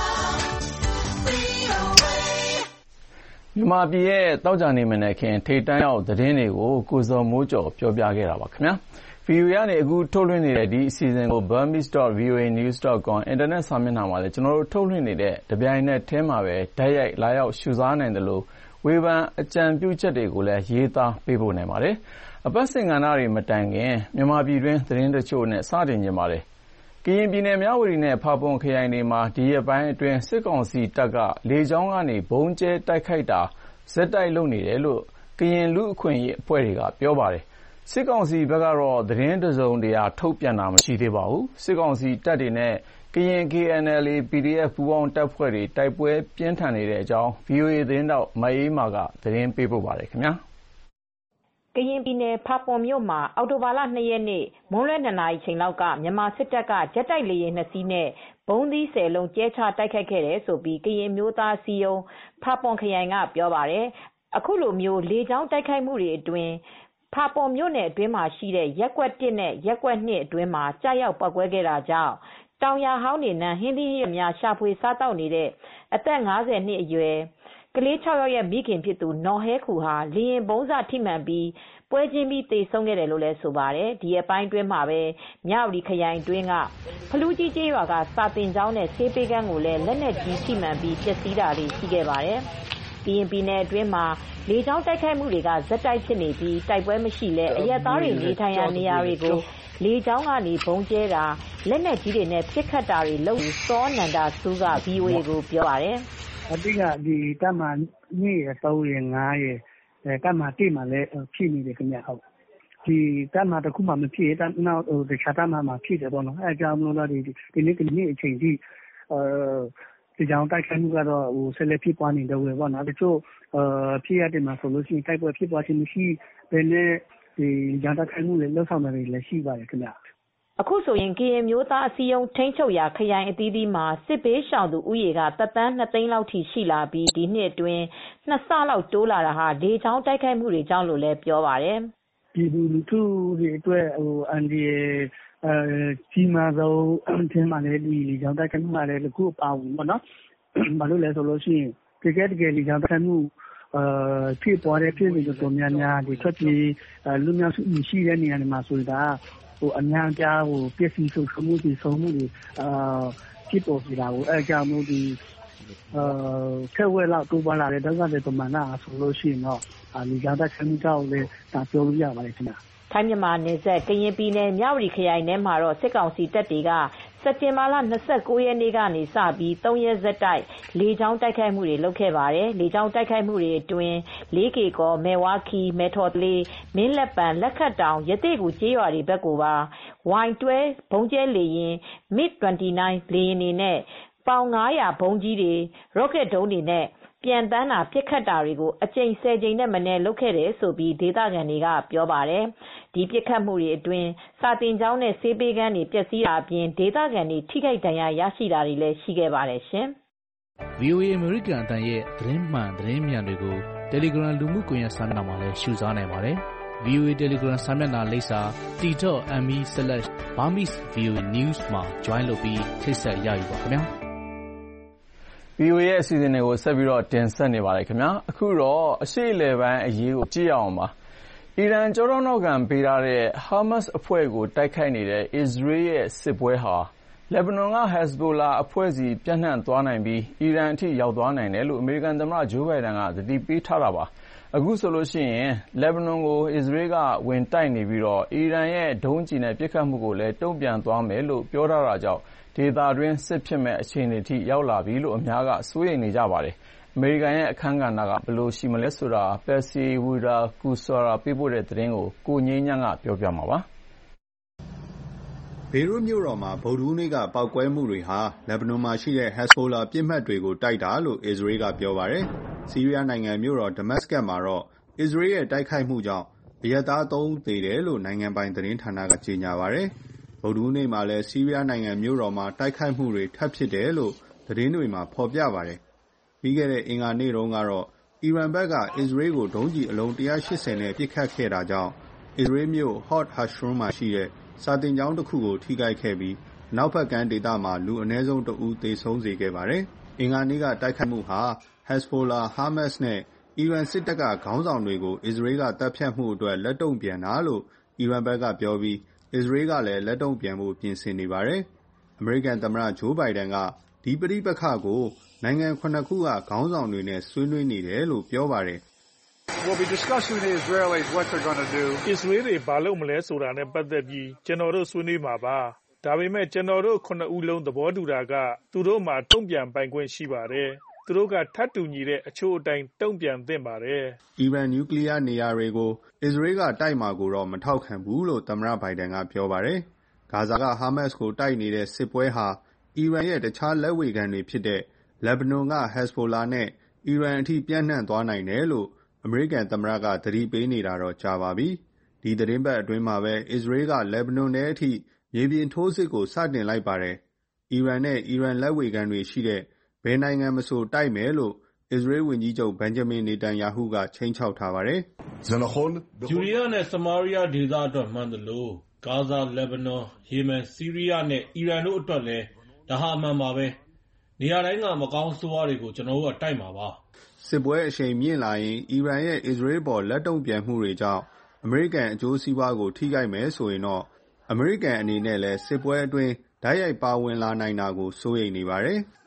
VOA. မြန်မာပြည်ရဲ့တောက်ကြနေမနေ့ခင်ထိတ်တန့်ရောက်သတင်းတွေကိုကိုဇော်မိုးကျော်ပြောပြခဲ့တာပါခင်ဗျာ။ VOA ကနေအခုထုတ်လွှင့်နေတဲ့ဒီအစီအစဉ်ကို burmese.voanews.com အင်တာနက်စာမျက်နှာမှာလည်းကျွန်တော်တို့ထုတ်လွှင့်နေတဲ့တပြိုင်နက်တည်းမှာပဲဓာတ်ရိုက်လာရောက်ရှုစားနိုင်တယ်လို့ဝေဖန်အကြံပြုချက်တွေကိုလည်းရေးသားပေးပို့နိုင်ပါတယ်။အပတ်စဉ်ကဏ္ဍတွေမတိုင်ခင်မြန်မာပြည်တွင်းသတင်းတချို့နဲ့စတင်ကြပါမယ်။ကရင်ပြည်နယ်မြဝတီနဲ့ဖာပွန်ခရိုင်တွေမှာဒီရက်ပိုင်းအတွင်းစစ်ကောင်စီတပ်ကလေကြောင်းကနေဘုံကျဲတိုက်ခိုက်တာဇက်တိုက်လုပ်နေတယ်လို့ကရင်လူ့အခွင့်အရေးအဖွဲ့တွေကပြောပါတယ်။စစ်ကောင်စီဘက်ကတော့သတင်းတစုံတရာထုတ်ပြန်တာမရှိသေးပါဘူး။စစ်ကောင်စီတပ်တွေနဲ့ကရင် KNLA PDF ပူးပေါင်းတပ်ဖွဲ့တွေတိုက်ပွဲပြင်းထန်နေတဲ့အကြောင်း VOA သတင်းတောက်မအေးမာကသတင်းပေးပို့ပါတယ်ခင်ဗျာ။ကရင်ပြည်နယ်ဖာပွန်မြို့မှာအောက်တိုဘာလ 2 ရက်နေ့မွန်းလွဲ 2 နာရီချိန်လောက်ကမြန်မာစစ်တပ်ကဂျက်တိုက်လေယာဉ် 2 စီးနဲ့ဘုံသီး10 လုံးကျဲချတိုက်ခိုက်ခဲ့တယ်လို့ကရင်မျိုးသားအစည်းအရုံးဖာပွန်ခရိုင်ကပြောပါတယ်။အခုလိုမျိုးလေကြောင်းတိုက်ခိုက်မှုတွေအတွင်းဖာပွန်မြို့နယ်အတွင်းမှာရှိတဲ့ရပ်ကွက် 1 နဲ့ရပ်ကွက် 2 အတွင်းမှာကြားရောက်ပောက်ကွဲခဲ့တာကြောင့်တောင်ယာဟောင်းတွေနဲ့ဟင်းသီးဟင်းရွက်များရှာဖွေစားတောက်နေတဲ့အသက် 50 နှစ်အရွယ်ကလေး 6 ယောက်ရဲ့မိခင်ဖြစ်သူနော်ဟဲခူဟာလေယာဉ်ဗုံးစထိမှန်ပြီးပွဲချင်းပြီးသေဆုံးခဲ့တယ်လို့လည်းဆိုပါတယ်။ဒီအပိုင်းအတွင်းမှာပဲမြဝတီခရိုင်အတွင်းကဖလူးကြီးကျေးရွာကစာတင်ကျောင်းနဲ့ဆေးပေးခန်းကိုလည်းလက်နက်ကြီးထိမှန်ပြီးပျက်စီးတာတွေရှိခဲ့ပါတယ်။ကရင်ပြည်နယ်အတွင်းမှာလေကြောင်းတိုက်ခိုက်မှုတွေကဇက်တိုက်ဖြစ်နေပြီးတိုက်ပွဲမရှိလဲအရပ်သားတွေနေထိုင်ရာနေရာတွေကိုလေကြောင်းကနေဘုံကျဲတာလက်နက်ကြီးတွေနဲ့ပစ်ခတ်တာတွေလုပ်နေစောနန္ဒာစုက VOA ကိုပြောပါတယ်။အတိကဒီတပ်မ2ရ3ရ5ရတပ်မ1မှာလည်းဖြစ်နေတယ်ခင်ဗျဟုတ်ဒီတပ်မတစ်ခုမှမဖြစ်တပ်နောက်တခြားတပ်မမှာဖြစ်တယ်ပေါ့နော်အဲကြောင့်မလို့တော့ဒီနေ့အချိန်ကြီးဒီကြောင်တိုက်ခိုက်မှုကတော့ဆက်လက်ဖြစ်ပွားနေတယ်ပေါ့နော်တချို့ဖြစ်ရတယ်မှာဆိုလို့ရှိရင်တိုက်ပွဲဖြစ်ပွားခြင်းမရှိဘယ်နဲ့ဒီကြောင်တိုက်ခိုက်မှုလည်းလှုပ်ဆောင်နေတယ်လည်းရှိပါတယ်ခင်ဗျအခုဆိုရင်ကရင်မျိုးသားအစည်းအရုံးထိန်းချုပ်ရာခရိုင်အသီးသီးမှာစစ်ဘေးရှောင်သူဦးရေကသက်တမ်း2 သိန်းလောက်ထိရှိလာပြီးဒီနှစ်အတွင်း2 ဆလောက်တိုးလာတာဟာလေကြောင်းတိုက်ခိုက်မှုတွေကြောင့်လို့လည်းပြောပါတယ်။ပြည်သူလူထုတွေအတွက်အန်ဒီကြီးမားဆုံးအထင်မှလည်းဒီလေကြောင်းတိုက်ခိုက်မှုလည်းတစ်ခုအပါဝင်ပေါ့နော်။ဘာလို့လဲဆိုလို့ရှိရင်တကယ်လေကြောင်းတိုက်ခိုက်မှုဖြစ်ပေါ်တဲ့ပြည်သူတွေတော်များများဒီထွက်ပြေးလူမျိုးစုရှိတဲ့နေရာတွေမှာဆိုတာအများကြားပစ္စည်းဆုံးမှုတွေဆုံးမှုတွေဖြစ်ပေါ်နေတာကိုအဲကြောင့်မို့ဒီထက်ဝက်လောက်တိုးပွားလာတဲ့ဒုက္ခတွေပမာဏဆိုလို့ရှိရင်တော့လူကြောင့်တိုက်ခိုက်မှုကြောင့်လည်းဒါပြောလို့ရပါတယ်ခင်ဗျ။ထိုင်းမြန်မာနယ်စပ်ကရင်ပြည်နယ်မြဝတီခရိုင်ထဲမှာတော့စစ်ကောင်စီတပ်တွေကစက်တင်ဘာလ 29 ရက်နေ့ကနေစပြီး3 ရက်ဆက်တိုက်လေကြောင်းတိုက်ခိုက်မှုတွေလုပ်ခဲ့ပါတယ်။လေကြောင်းတိုက်ခိုက်မှုတွေအတွင်းလေးကေကော်မဲဝါခီမဲထော်တလေးမင်းလက်ပံလက်ခတ်တောင်ရသေးကူကျေးရွာတွေဘက်ကိုပါ Y12 ဘုံကျဲလေရင် MiG-29 လေယာဉ်တွေနဲ့ပေါင်900ဘုံကြီးတွေရော့ကက်ဒုံးတွေနဲ့ပြန်တန်းတာပစ်ခတ်တာတွေကိုအကြိမ်10 ကြိမ်နဲ့မနည်းလုပ်ခဲ့တယ်လို့ဒေသခံတွေကပြောပါတယ်။ဒီပစ်ခတ်မှုတွေအတွင်းစာတင်ကျောင်းနဲ့ဆေးပေးခန်းတွေပျက်စီးတာအပြင်ဒေသခံတွေထိခိုက်ဒဏ်ရာရရှိတာတွေလည်းရှိခဲ့ပါတယ်ရှင်။ VOA အမေရိကန်အသံရဲ့သတင်းမှန်သတင်းမြန်တွေကို Telegram လူမှုကွန်ရက်စာမျက်နှာမှာလည်းရှုစားနိုင်ပါတယ်။ VOA Telegram စာမျက်နှာလိပ်စာ t.me/burmese.voanews မှာ join လုပ်ပြီးထိတ်ဆက်ရယူပါခင်ဗျာ။ VOA ရဲ့အစီအစဉ်တွေကိုဆက်ပြီးတော့တင်ဆက်နေပါတယ်ခင်ဗျာအခုတော့အရှေ့အလယ်ပိုင်းအရေးကိုကြည့်အောင်ပါအီရန်ကြောထောက်နောက်ခံပေးထားတဲ့ Hamas အဖွဲ့ကိုတိုက်ခိုက်နေတဲ့အစ္စရေးရဲ့စစ်ပွဲဟာလက်ဘနွန်က Hezbollah အဖွဲ့စီပြန့်နှံ့သွားနိုင်ပြီးအီရန်အထိရောက်သွားနိုင်တယ်လို့အမေရိကန်သမ္မတဂျိုးဘိုင်ဒန်ကသတိပေးထားတာပါအခုဆိုလို့ရှိရင်လက်ဘနွန်ကိုအစ္စရေးကဝင်တိုက်နေပြီးတော့အီရန်ရဲ့ဒုံးကျည်နဲ့ပစ်ခတ်မှုကိုလည်းတုံ့ပြန်သွားမယ်လို့ပြောထားတာကြောင့်ဒေသတွင်းစစ်ဖြစ်မဲ့အခြေအနေထိရောက်လာပြီလို့အများကစိုးရိမ်နေကြပါတယ်။အမေရိကန်ရဲ့အခန်းကဏ္ဍကဘယ်လိုရှိမလဲဆိုတာပက်စီဝီရာကူဆာရာပေးပို့တဲ့သတင်းကိုကိုငြိမ်းချမ်းကပြောပြမှာပါ။ဘေရွတ်မြို့တော်မှာဗုဒ္ဓဟူးနေ့ကပောက်ကွဲမှုတွေဟာလက်ဘနွန်မှာရှိတဲ့ Hezbollah ပစ်မှတ်တွေကိုတိုက်တာလို့အစ္စရေးကပြောပါတယ်။ဆီးရီးယားနိုင်ငံမြို့တော်ဒမတ်စကတ်မှာတော့အစ္စရေးရဲ့တိုက်ခိုက်မှုကြောင့်အရပ်သား3ဦးသေတယ်လို့နိုင်ငံပိုင်သတင်းဌာနကကြေညာပါတယ်။ဗုဒ္ဓဟူးနေ့မှာလည်းဆီးရီးယားနိုင်ငံမြို့တော်မှာတိုက်ခိုက်မှုတွေထပ်ဖြစ်တယ်လို့သတင်းတွေမှာဖော်ပြပါတယ်။ပြီးခဲ့တဲ့အင်္ဂါနေ့တုန်းကတော့အီရန်ဘက်ကအစ္စရေးကိုဒုံးကျည်အလုံး180နဲ့ပစ်ခတ်ခဲ့တာကြောင့်အစ္စရေးမြို့ Hod Hashron မှာရှိတဲ့စာသင်ကျောင်းတစ်ခုကိုထိခိုက်ခဲ့ပြီးအနောက်ဘက်ကမ်းဒေသမှာလူအနည်းဆုံး1ဦးသေဆုံးစေခဲ့ပါတယ်။အင်္ဂါနေ့ကတိုက်ခိုက်မှုဟာ Hezbollah, Hamas နဲ့အီရန်စစ်တပ်ကခေါင်းဆောင်တွေကိုအစ္စရေးကတပ်ဖြတ်မှုအတွက်လက်တုံ့ပြန်တာလို့အီရန်ဘက်ကပြောပြီးအစ္စရေးကလည်းလက်တုံ့ပြန်ဖို့ပြင်ဆင်နေပါတယ်။အမေရိကန်သမ္မတဂျိုးဘိုင်ဒန်ကဒီပဋိပက္ခကိုနိုင်ငံ9ခုကခေါင်းဆောင်တွေနဲ့ဆွေးနွေးနေတယ်လို့ပြောပါတယ်။ We'll be discussing with the Israelis what they're going to do. အစ္စရေးတွေဘာလုပ်မလဲဆိုတာနဲ့ပတ်သက်ပြီးကျွန်တော်တို့ဆွေးနွေးမှာပါ။ဒါပေမဲ့ကျွန်တော်တို့9ဦးလုံးသဘောတူတာကသူတို့မှာတုံ့ပြန်ပိုင်ခွင့်ရှိပါတယ်။သူတို့ကထပ်တူညီတဲ့အချို့အတိုင်းတုံ့ပြန်သင့်ပါတယ်။အီရန်နျူကလ িয়ার နေရာတွေကိုအစ္စရေးကတိုက်မှာကိုတော့မထောက်ခံဘူးလို့သမ္မတဘိုင်ဒန်ကပြောပါတယ်။ဂါဇာကဟာမတ်စ်ကိုတိုက်နေတဲ့စစ်ပွဲဟာအီရန်ရဲ့တခြားလက်ဝေခံတွေဖြစ်တဲ့လက်ဘနွန်က Hezbollah နဲ့အီရန်အထိပြန့်နှံ့သွားနိုင်တယ်လို့အမေရိကန်သမ္မတကသတိပေးနေတာတော့ကြာပါပြီ။ဒီသတင်းပတ်အတွင်းမှာပဲအစ္စရေးကလက်ဘနွန်ထဲအထိမြေပြင်ထိုးစစ်ကိုစတင်လိုက်ပါတယ်။အီရန်နဲ့အီရန်လက်ဝေခံတွေရှိတဲ့ဘယ်နိုင်ငံမဆိုတိုက်မယ်လို့အစ္စရေးဝန်ကြီးချုပ်ဘန်ဂျမင်နေတန်ယာဟုကခြိမ်းခြောက်ထားပါတယ်။ယူရီးယားနဲ့ဆမာရီးယားဒေသအတွက်မှန်သလိုဂါဇာ၊လက်ဘနွန်၊ယေမန်၊ဆီးရီးယားနဲ့အီရန်တို့အတွက်လည်းဒါဟာအမှန်ပါပဲ။နေရာတိုင်းကမကောင်းဆိုးဝါးတွေကိုကျွန်တော်တို့ကတိုက်မှာပါ။စစ်ပွဲအရှိန်မြင့်လာရင်အီရန်ရဲ့အစ္စရေးပေါ်လက်တုံ့ပြန်မှုတွေကြောင့်အမေရိကန်အကျိုးစီးပွားကိုထိခိုက်မယ်ဆိုရင်တော့အမေရိကန်အနေနဲ့လည်းစစ်ပွဲအတွင်းတိုက်ရိုက်ပါဝင်လာနိုင်တာကိုစိုးရိမ်နေပါတယ်။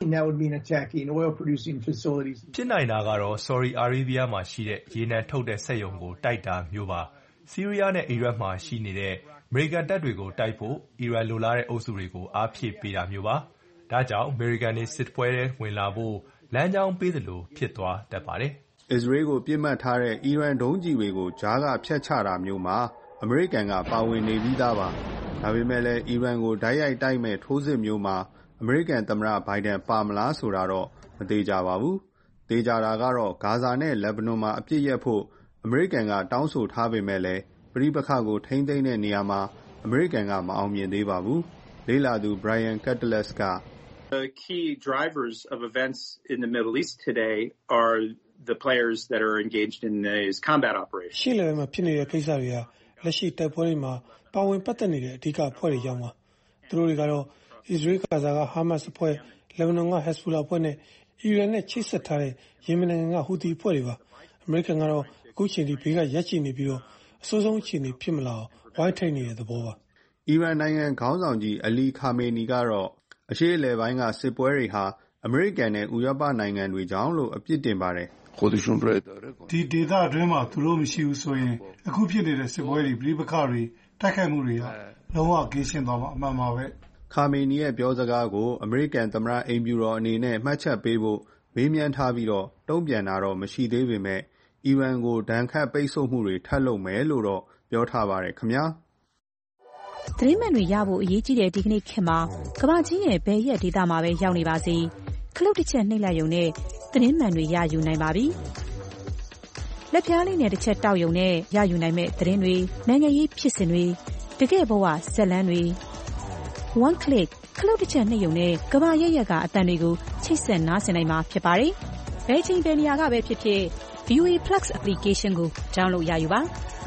ဖြစ်နိုင်တာကတော့ဆော်ဒီအာရေးဗီးယားမှာရှိတဲ့ရေနံထုတ်တဲ့စက်ရုံကိုတိုက်တာမျိုးပါ။ဆီးရီးယားနဲ့အီရတ်မှာရှိနေတဲ့အမေရိကန်တပ်တွေကိုတိုက်ဖို့အီရန်လိုလားတဲ့အုပ်စုတွေကိုအားဖြည့်ပေးတာမျိုးပါ။ဒါကြောင့်အမေရိကန်တွေစစ်ပွဲထဲဝင်လာဖို့လမ်းကြောင်းပေးသလိုဖြစ်သွားတတ်ပါတယ်။အစ္စရေးကိုပြစ်မှတ်ထားတဲ့အီရန်ဒုံးကျည်တွေကိုကြားကဖျက်ချတာမျိုးမှာအမေရိကန်ကပါဝင်နေပြီးသားပါ။ဒါပေမဲ့လည်းအီရန်ကိုတိုက်ရိုက်တိုက်မဲ့ထိုးစစ်မျိုးမှာအမေရိကန်သမ္မတဘိုင်ဒန်ပါမလားဆိုတာတော့မသေချာပါဘူး။သေချာတာကတော့ဂါဇာနဲ့လက်ဘနွန်မှာအပြစ်ရပ်ဖို့အမေရိကန်ကတောင်းဆိုထားပေမဲ့လည်းပဋိပက္ခကိုထိန်းသိမ်းတဲ့နေရာမှာအမေရိကန်ကမအောင်မြင်သေးပါဘူး။လေ့လာသူ Brian Cutlass က The key drivers of events in the Middle East today are the players that are engaged in these combat operations. ရှေ့လည်းမှာဖြစ်နေတဲ့ကိစ္စတွေကလက်ရှိတိုက်ပွဲတွေမှာပါဝင်ပတ်သက်နေတဲ့အဓိကအဖွဲ့တွေကြောင့်ပါ။သူတို့တွေကတော့အစ္စရေးဂါဇာကဟာမတ်စ်အဖွဲ့၊လက်ဘနွန်က Hezbollah အဖွဲ့နဲ့အီရန်နဲ့ချိတ်ဆက်ထားတဲ့ယီမင်နိုင်ငံကဟူသီအဖွဲ့တွေပါ။အမေရိကန်ကတော့အခုချိန်ထိဘေးကရပ်ချီနေပြီးတော့အဆိုးဆုံးအခြေအနေဖြစ်မလာအောင်ဝိုင်းထိန်နေတဲ့သဘောပါ။အီရန်နိုင်ငံခေါင်းဆောင်ကြီးအလီခါမေနီကတော့အရှေ့အလယ်ပိုင်းကစစ်ပွဲတွေဟာအမေရိကန်နဲ့ဥရောပနိုင်ငံတွေကြောင့်လို့အပြစ်တင်ပါတယ်။ဒီဒေသအတွင်းမှာသူတို့မရှိဘူးဆိုရင်အခုဖြစ်နေတဲ့စစ်ပွဲတွေပြည်ပခါတွေတိုက်ခိုက်မှုတွေဟာလုံးဝကင်းရှင်းသွားမှာအမှန်ပါပဲ။ခါမေနီရဲ့ပြောစကားကိုအမေရိကန်သမ္မတအိမ်ဖြူတော်အနေနဲ့မှတ်ချက်ပေးဖို့မေးမြန်းထားပြီးတော့တုံ့ပြန်တာတော့မရှိသေးပေမဲ့အီရန်ကိုဒဏ်ခတ်ပိတ်ဆို့မှုတွေထပ်လုပ်မယ်လို့တော့ပြောထားပါတယ်ခင်ဗျာ။သတင်းမှန်တွေရဖို့အရေးကြီးတဲ့ဒီကနေ့ခေတ်မှာကမ္ဘာကြီးရဲ့ဘယ်ရက်ဒေသမှာပဲရောက်နေပါစေခလုတ်တစ်ချက်နှိပ်လိုက်ရုံနဲ့သတင်းမှန်တွေရယူနိုင်ပါပြီ။လက်ပြားလေးနဲ့တစ်ချက်တောက်ရုံနဲ့ရယူနိုင်မဲ့သတင်းတွေနိုင်ငံရေးဖြစ်စဉ်တွေတကယ့်ဘဝဇာတ်လမ်းတွေ one click ခလုတ်တစ်ချက်နှိပ်ရုံနဲ့ကမ္ဘာရက်ရက်ကအသံတွေကိုချိတ်ဆက်နားဆင်နိုင်မှာဖြစ်ပါတယ်။ဘယ်ချိန်ဘယ်နေရာကပဲဖြစ်ဖြစ် VOA Plus application ကို download ရယူပါ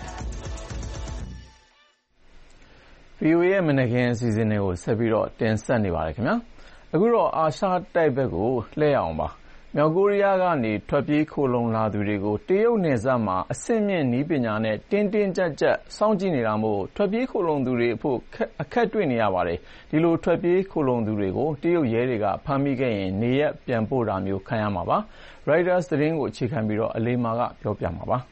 VOA ရဲ့မနက်ခင်းအစီအစဉ်တွေကိုဆက်ပြီးတော့တင်ဆက်နေပါတယ်ခင်ဗျာအခုတော့အာရှတိုက်ဘက်ကိုလှည့်အောင်ပါမြောက်ကိုရီးယားကနေထွက်ပြေးခိုလုံလာသူတွေကိုတရုတ်နယ်စပ်မှာအဆင့်မြင့်နည်းပညာနဲ့တင်းတင်းကြပ်ကြပ်စောင့်ကြည့်နေတာမို့ထွက်ပြေးခိုလုံသူတွေအဖို့အခက်တွေ့နေရပါတယ်ဒီလိုထွက်ပြေးခိုလုံသူတွေကိုတရုတ်ရဲတွေကဖမ်းမိခဲ့ရင်နေရက်ပြန်ပို့တာမျိုးခံရမှာပါ Reuters သတင်းကိုအခြေခံပြီးတော့အလေးမာကပြောပြမှာပါ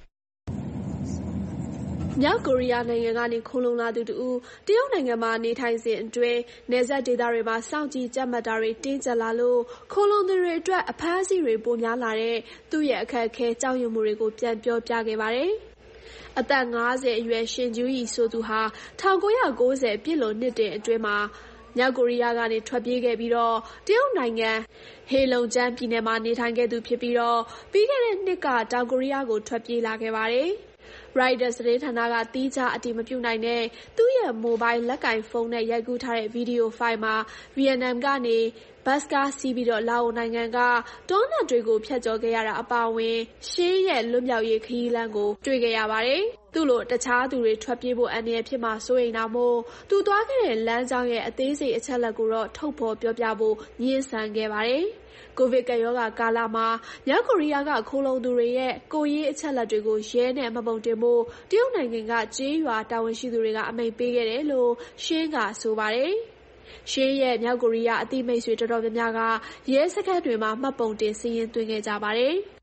မြောက်ကိုရီးယားနိုင်ငံကနေခိုလုံလာသူတူတရုတ်နိုင်ငံမှာနေထိုင်စဉ်အတွင်းနယ်စပ်ဒေသတွေမှာစောင့်ကြည့်ကြပ်မတ်တာတွေတင်းကျပ်လာလို့ခိုလုံသူတွေအတွက်အဖမ်းအဆီးတွေပိုများလာတဲ့သူ့ရဲ့အခက်အခဲကြောက်ရွံ့မှုတွေကိုပြန်ပြောပြခဲ့ပါတယ်။အသက်50အရွယ်ရှင်ကျူးရီဆိုသူဟာ1990ပြည့်လွန်နှစ်တင်အတွင်းမှာမြောက်ကိုရီးယားကနေထွက်ပြေးခဲ့ပြီးတော့တရုတ်နိုင်ငံဟေလုံကျန်းပြည်နယ်မှာနေထိုင်ခဲ့သူဖြစ်ပြီးတော့ပြီးခဲ့တဲ့နှစ်ကတောင်ကိုရီးယားကိုထွက်ပြေးလာခဲ့ပါတယ်။ Reuters သတင်းဌာနကသီးခြားအတည်မပြုနိုင်တဲ့သူ့ရဲ့မိုဘိုင်းလက်ကိုင်ဖုန်းနဲ့ရိုက်ကူးထားတဲ့ဗီဒီယိုဖိုင်မှာဗီယက်နမ်ကနေဘတ်စ်ကားစီးပြီးလာအိုနိုင်ငံကတောနက်တွေကိုဖြတ်ကျော်ခဲ့ရတာအပါအဝင်ရှင်းရဲ့လွတ်မြောက်ရေးခရီးလမ်းကိုတွေ့ခဲ့ရပါတယ်။သူ့လိုတခြားသူတွေထွက်ပြေးဖို့အန္တရာယ်ဖြစ်မှာစိုးရိမ်တာမို့သူသွားခဲ့တဲ့လမ်းကြောင်းရဲ့အသေးစိတ်အချက်အလက်ကိုတော့ထုတ်ဖော်ပြောပြဖို့ငြင်းဆန်ခဲ့ပါတယ်။ကိုဗစ်ကပ်ရောဂါကာလမှာမြောက်ကိုရီးယားကခိုလှုံသူတွေရဲ့ကိုယ်ရေးအချက်အလက်တွေကိုရဲနဲ့မှတ်ပုံတင်ဖို့တရုတ်နိုင်ငံကကြေးရွာတာဝန်ရှိသူတွေကအမိန့်ပေးခဲ့တယ်လို့ရှင်းကဆိုပါတယ်။ရှင်းရဲ့မြောက်ကိုရီးယားအသိမိတ်ဆွေတော်တော်များများကရဲစခန်းတွေမှာမှတ်ပုံတင်စီရင်သွင်းခဲ့ကြပါတယ်။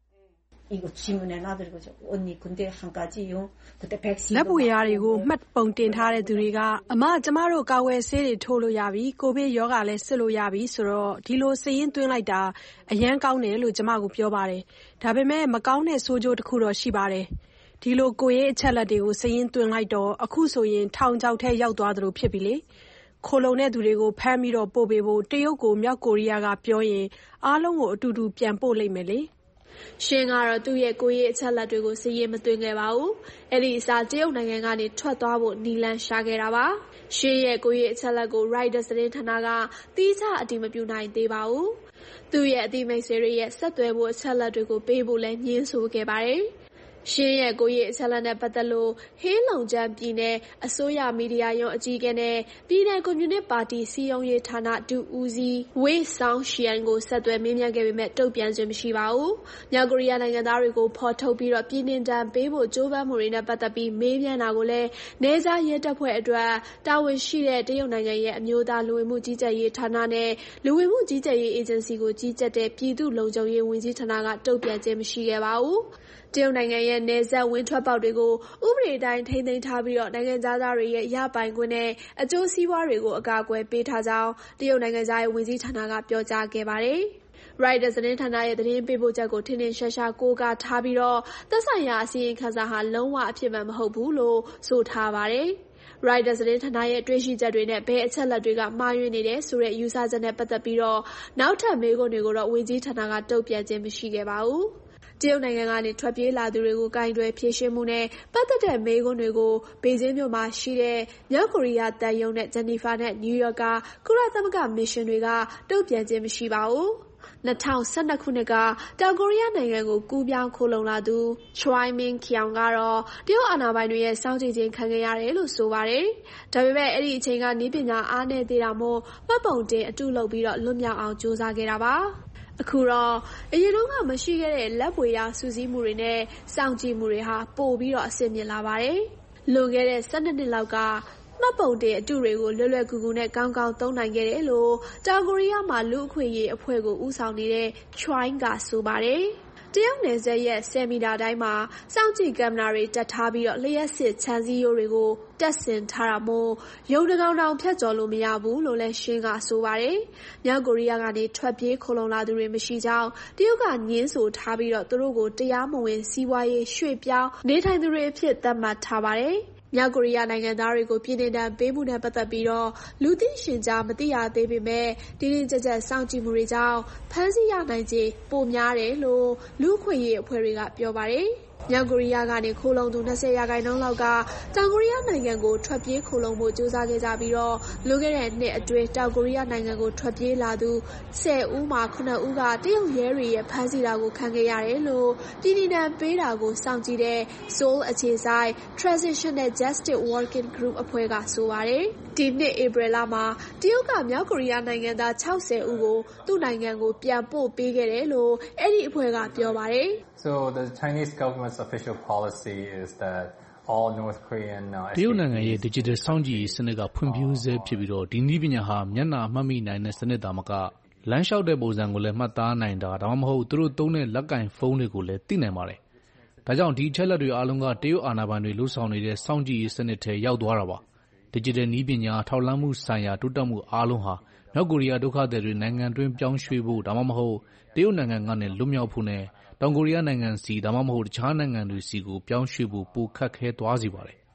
လက်ပွေရာတွေကိုမှတ်ပုံတင်ထားတဲ့သူတွေကကျမတို့ကာဝယ်ဆေးတွေထိုးလို့ရပြီကိုဗစ်ရောဂါလည်းစစ်လို့ရပြီဆိုတော့ဒီလိုစာရင်းသွင်းလိုက်တာအရန်ကောင်းတယ်လို့ကျမကိုပြောပါတယ်ဒါပေမဲ့မကောင်းတဲ့ဆိုးကျိုးတစ်ခုတော့ရှိပါတယ်ဒီလိုကိုယ်ရေးအချက်လက်တွေကိုစာရင်းသွင်းလိုက်တော့အခုဆိုရင်ထောင်ချောက်ထဲရောက်သွားသလိုဖြစ်ပြီလေခိုလုံတဲ့သူတွေကိုဖမ်းပြီးပို့ပေးဖို့တရုတ်ကိုမြောက်ကိုရီးယားကပြောရင်အားလုံးကိုအတူတူပြန်ပို့လိုက်မယ်လေရှင်းကတော့သူ့ရဲ့ကိုယ်ရေးအချက်အလက်တွေကိုစီရင်မသွင်းခဲ့ပါဘူး။အဲ့ဒီအစားတရုတ်နိုင်ငံကနေထွက်သွားဖို့နီလန်ရှာခဲ့တာပါ။ရှင်းရဲ့ကိုယ်ရေးအချက်အလက်ကို Reuters သတင်းဌာနကသီးခြားအတည်မပြုနိုင်သေးပါဘူး။သူ့ရဲ့အသိမိတ်ဆွေတွေရဲ့ဆက်သွယ်ဖို့အချက်အလက်တွေကိုပေးဖို့လည်းညှင်းဆိုခဲ့ပါတယ်။ရှင်းရဲ့ကိုရေးအချက်အလက်နဲ့ပတ်သက်လို့ဟေးလုံချမ်းပြည်နယ်အစိုးရမီဒီယာရုံးအကြီးအကဲနဲ့ပြည်နယ်ကွန်မြူနစ်ပါတီစီယုံရေးဌာနဒုဦးစီးဝေးဆောင်ရှီယန်ကိုဆက်သွယ်မေးမြန်းခဲ့ပေမဲ့တုံ့ပြန်ခြင်းမရှိပါဘူး။မြောက်ကိုရီးယားနိုင်ငံသားတွေကိုဖော်ထုတ်ပြီးပြည်နှင်ဒဏ်ပေးဖို့ကြိုးပမ်းမှုတွေနဲ့ပတ်သက်ပြီးမေးမြန်းတာကိုလည်းနေစားရဲတပ်ဖွဲ့အတွက်တာဝန်ရှိတဲ့တရုတ်နိုင်ငံရဲ့အမျိုးသားလူဝင်မှုကြီးကြပ်ရေးဌာနနဲ့လူဝင်မှုကြီးကြပ်ရေးအေဂျင်စီကိုကြီးကြပ်တဲ့ပြည်သူ့လုံခြုံရေးဝန်ကြီးဌာနကတုံ့ပြန်ခြင်းမရှိခဲ့ပါဘူး။တရုတ်နိုင်ငံရဲ့နယ်စပ်ဝင်ထွက်ပေါက်တွေကိုဥပဒေအတိုင်းထိန်းသိမ်းထားပြီးနိုင်ငံသားတွေရဲ့ရပိုင်ခွင့်နဲ့အကျိုးစီးပွားတွေကိုအကာအကွယ်ပေးထားကြောင်းတရုတ်နိုင်ငံသားရေးဝန်ကြီးဌာနကပြောကြားခဲ့ပါတယ်။ Reuters သတင်းဌာနရဲ့သတင်းပေးပို့ချက်ကိုထင်ထင်ရှားရှားကိုးကားထားပြီးသက်ဆိုင်ရာအစီရင်ခံစာဟာလုံးဝအဖြစ်မှန်မဟုတ်ဘူးလို့ဆိုထားပါတယ်။ Reuters သတင်းဌာနရဲ့တွေ့ရှိချက်တွေနဲ့ဘယ်အချက်လက်တွေကမှားယွင်းနေတယ်ဆိုတဲ့ယူဆချက်နဲ့ပတ်သက်ပြီးနောက်ထပ်မေးခွန်းတွေကိုတော့ဝန်ကြီးဌာနကတုံ့ပြန်ခြင်းမရှိခဲ့ပါဘူး။တရုတ်နိုင်ငံကနေထွက်ပြေးလာသူတွေကိုကင်တွယ်ဖြေရှင်းမှုနဲ့ပတ်သက်တဲ့မေးခွန်းတွေကိုဘေကျင်းမြို့မှာရှိတဲ့မြောက်ကိုရီးယားသံရုံးနဲ့ဂျနီဖာနဲ့နယူးယောက်ကကုလသမဂ္ဂမစ်ရှင်တွေကတုံ့ပြန်ခြင်းမရှိပါဘူး။2012ခုနှစ်ကတောင်ကိုရီးယားနိုင်ငံကိုကူးပြောင်းခိုလှုံလာသူ Choi Min-kyung ကတော့တရုတ်အာဏာပိုင်တွေရဲ့စောင့်ကြည့်ခြင်းခံခဲ့ရတယ်လို့ဆိုပါတယ်။ဒါပေမဲ့အဲ့ဒီအချိန်ကနည်းပညာအားနည်းသေးတာမို့မှတ်ပုံတင်အတုလုပ်ပြီးလွတ်မြောက်အောင်ကြိုးစားခဲ့တာပါ။အခုတော့အရင်တုန်းကမရှိခဲ့တဲ့လက်ပွေရစူးစီးမှုတွေနဲ့စောင့်ကြည့်မှုတွေဟာပိုပြီးအဆင့်မြင့်လာပါတယ်။လွန်ခဲ့တဲ့12နှစ်လောက်ကမှတ်ပုံတင်အတုတွေကိုလွယ်လွယ်ကူကူနဲ့ကောင်းကောင်းသုံးနိုင်ခဲ့တယ်လို့တောင်ကိုရီးယားမှာလူ့အခွင့်အရေးအဖွဲ့ကိုဦးဆောင်နေတဲ့ Choi ကဆိုပါတယ်။တရုတ်နယ်စပ်ရဲ့10မီတာတိုင်းမှာစောင့်ကြည့်ကင်မရာတွေတပ်ထားပြီးလျှက်စစ်ခြံစည်းရိုးတွေကိုတပ်ဆင်ထားတာမို့ရုံတကောင်တောင်ဖြတ်ကျော်လို့မရဘူးလို့လည်းရှင်းကဆိုပါတယ်။မြောက်ကိုရီးယားကနေထွက်ပြေးခိုလှုံလာသူတွေမရှိကြောင်းတရုတ်ကညင်းဆိုထားပြီးသူတို့ကိုတရားမဝင်စီးပွားရေးရွှေ့ပြောင်းနေထိုင်သူတွေအဖြစ်သတ်မှတ်ထားပါတယ်။မြောက်ကိုရီးယားနိုင်ငံသားတွေကိုပြည်နှင်ဒဏ်ပေးမှုနဲ့ပတ်သက်ပြီးလူသိရှင်ကြားမသိရသေးပေမဲ့တင်းတင်းကြပ်ကြပ်စောင့်ကြည့်မှုတွေကြောင့်ဖမ်းဆီးရနိုင်ခြေပိုများတယ်လို့လူ့အခွင့်အရေးအဖွဲ့တွေကပြောပါတယ်။မြောက်ကိုရီးယားကနေခိုလှုံသူ20%လောက်ကတောင်ကိုရီးယားနိုင်ငံကိုထွက်ပြေးခိုလှုံဖို့ကြိုးစားခဲ့ကြပြီးလွန်ခဲ့တဲ့နှစ်အတွင်းတောင်ကိုရီးယားနိုင်ငံကိုထွက်ပြေးလာသူ10ဦးမှာ9ဦးကတရုတ်ရဲတွေရဲ့ဖမ်းဆီးတာကိုခံခဲ့ရတယ်လို့ပြည်နှင်ဒဏ်ပေးတာကိုစောင့်ကြည့်တဲ့ Seoul အခြေစိုက် Transitional Justice Working Group အဖွဲ့ကဆိုပါတယ်။ဒီနှစ်ဧပြီလမှာတရုတ်ကမြောက်ကိုရီးယားနိုင်ငံသား60ဦးကိုသူ့နိုင်ငံကိုပြန်ပို့ပေးခဲ့တယ်လို့အဲ့ဒီအဖွဲ့ကပြောပါတယ်။ So the Chinese government's official policy is that all North Korean တရုတ်နိုင်ငံရဲ့ digital စောင့်ကြည့်ရေးစနစ်ကဖွံ့ဖြိုးဆဲဖြစ်ပြီးဒီနည်းပညာဟာမျက်နှာမှတ်မိနိုင်တဲ့စနစ်သာမကလမ်းလျှောက်တဲ့ပုံစံကိုလည်းမှတ်သားနိုင်တာဒါမှမဟုတ်သူတို့သုံးတဲ့လက်ကင်ဖုန်းတွေကိုလည်းသိနိုင်ပါတယ်။ဒါကြောင့်ဒီအချက်လက်တွေအားလုံးကတရုတ်အာဏာပိုင်တွေလှုပ်ဆောင်နေတဲ့စောင့်ကြည့်ရေးစနစ်ထဲရောက်သွားတာပါ။ digital နည်းပညာထောက်လှမ်းမှုဆိုင်ရာတိုးတက်မှုအားလုံးဟာမြောက်ကိုရီးယားဒုက္ခသည်တွေနိုင်ငံတွင်းပြောင်းရွှေ့ဖို့ဒါမှမဟုတ်တရုတ်နိုင်ငံကနေလွတ်မြောက်ဖို့နဲ့တောင်ကိုရီးယားနိုင်ငံစီဒါမှမဟုတ်တခြားနိုင်ငံတွေစီကိုပြောင်းရွှေ့ဖို့ပိုခက်ခဲသွားစေပါတယ်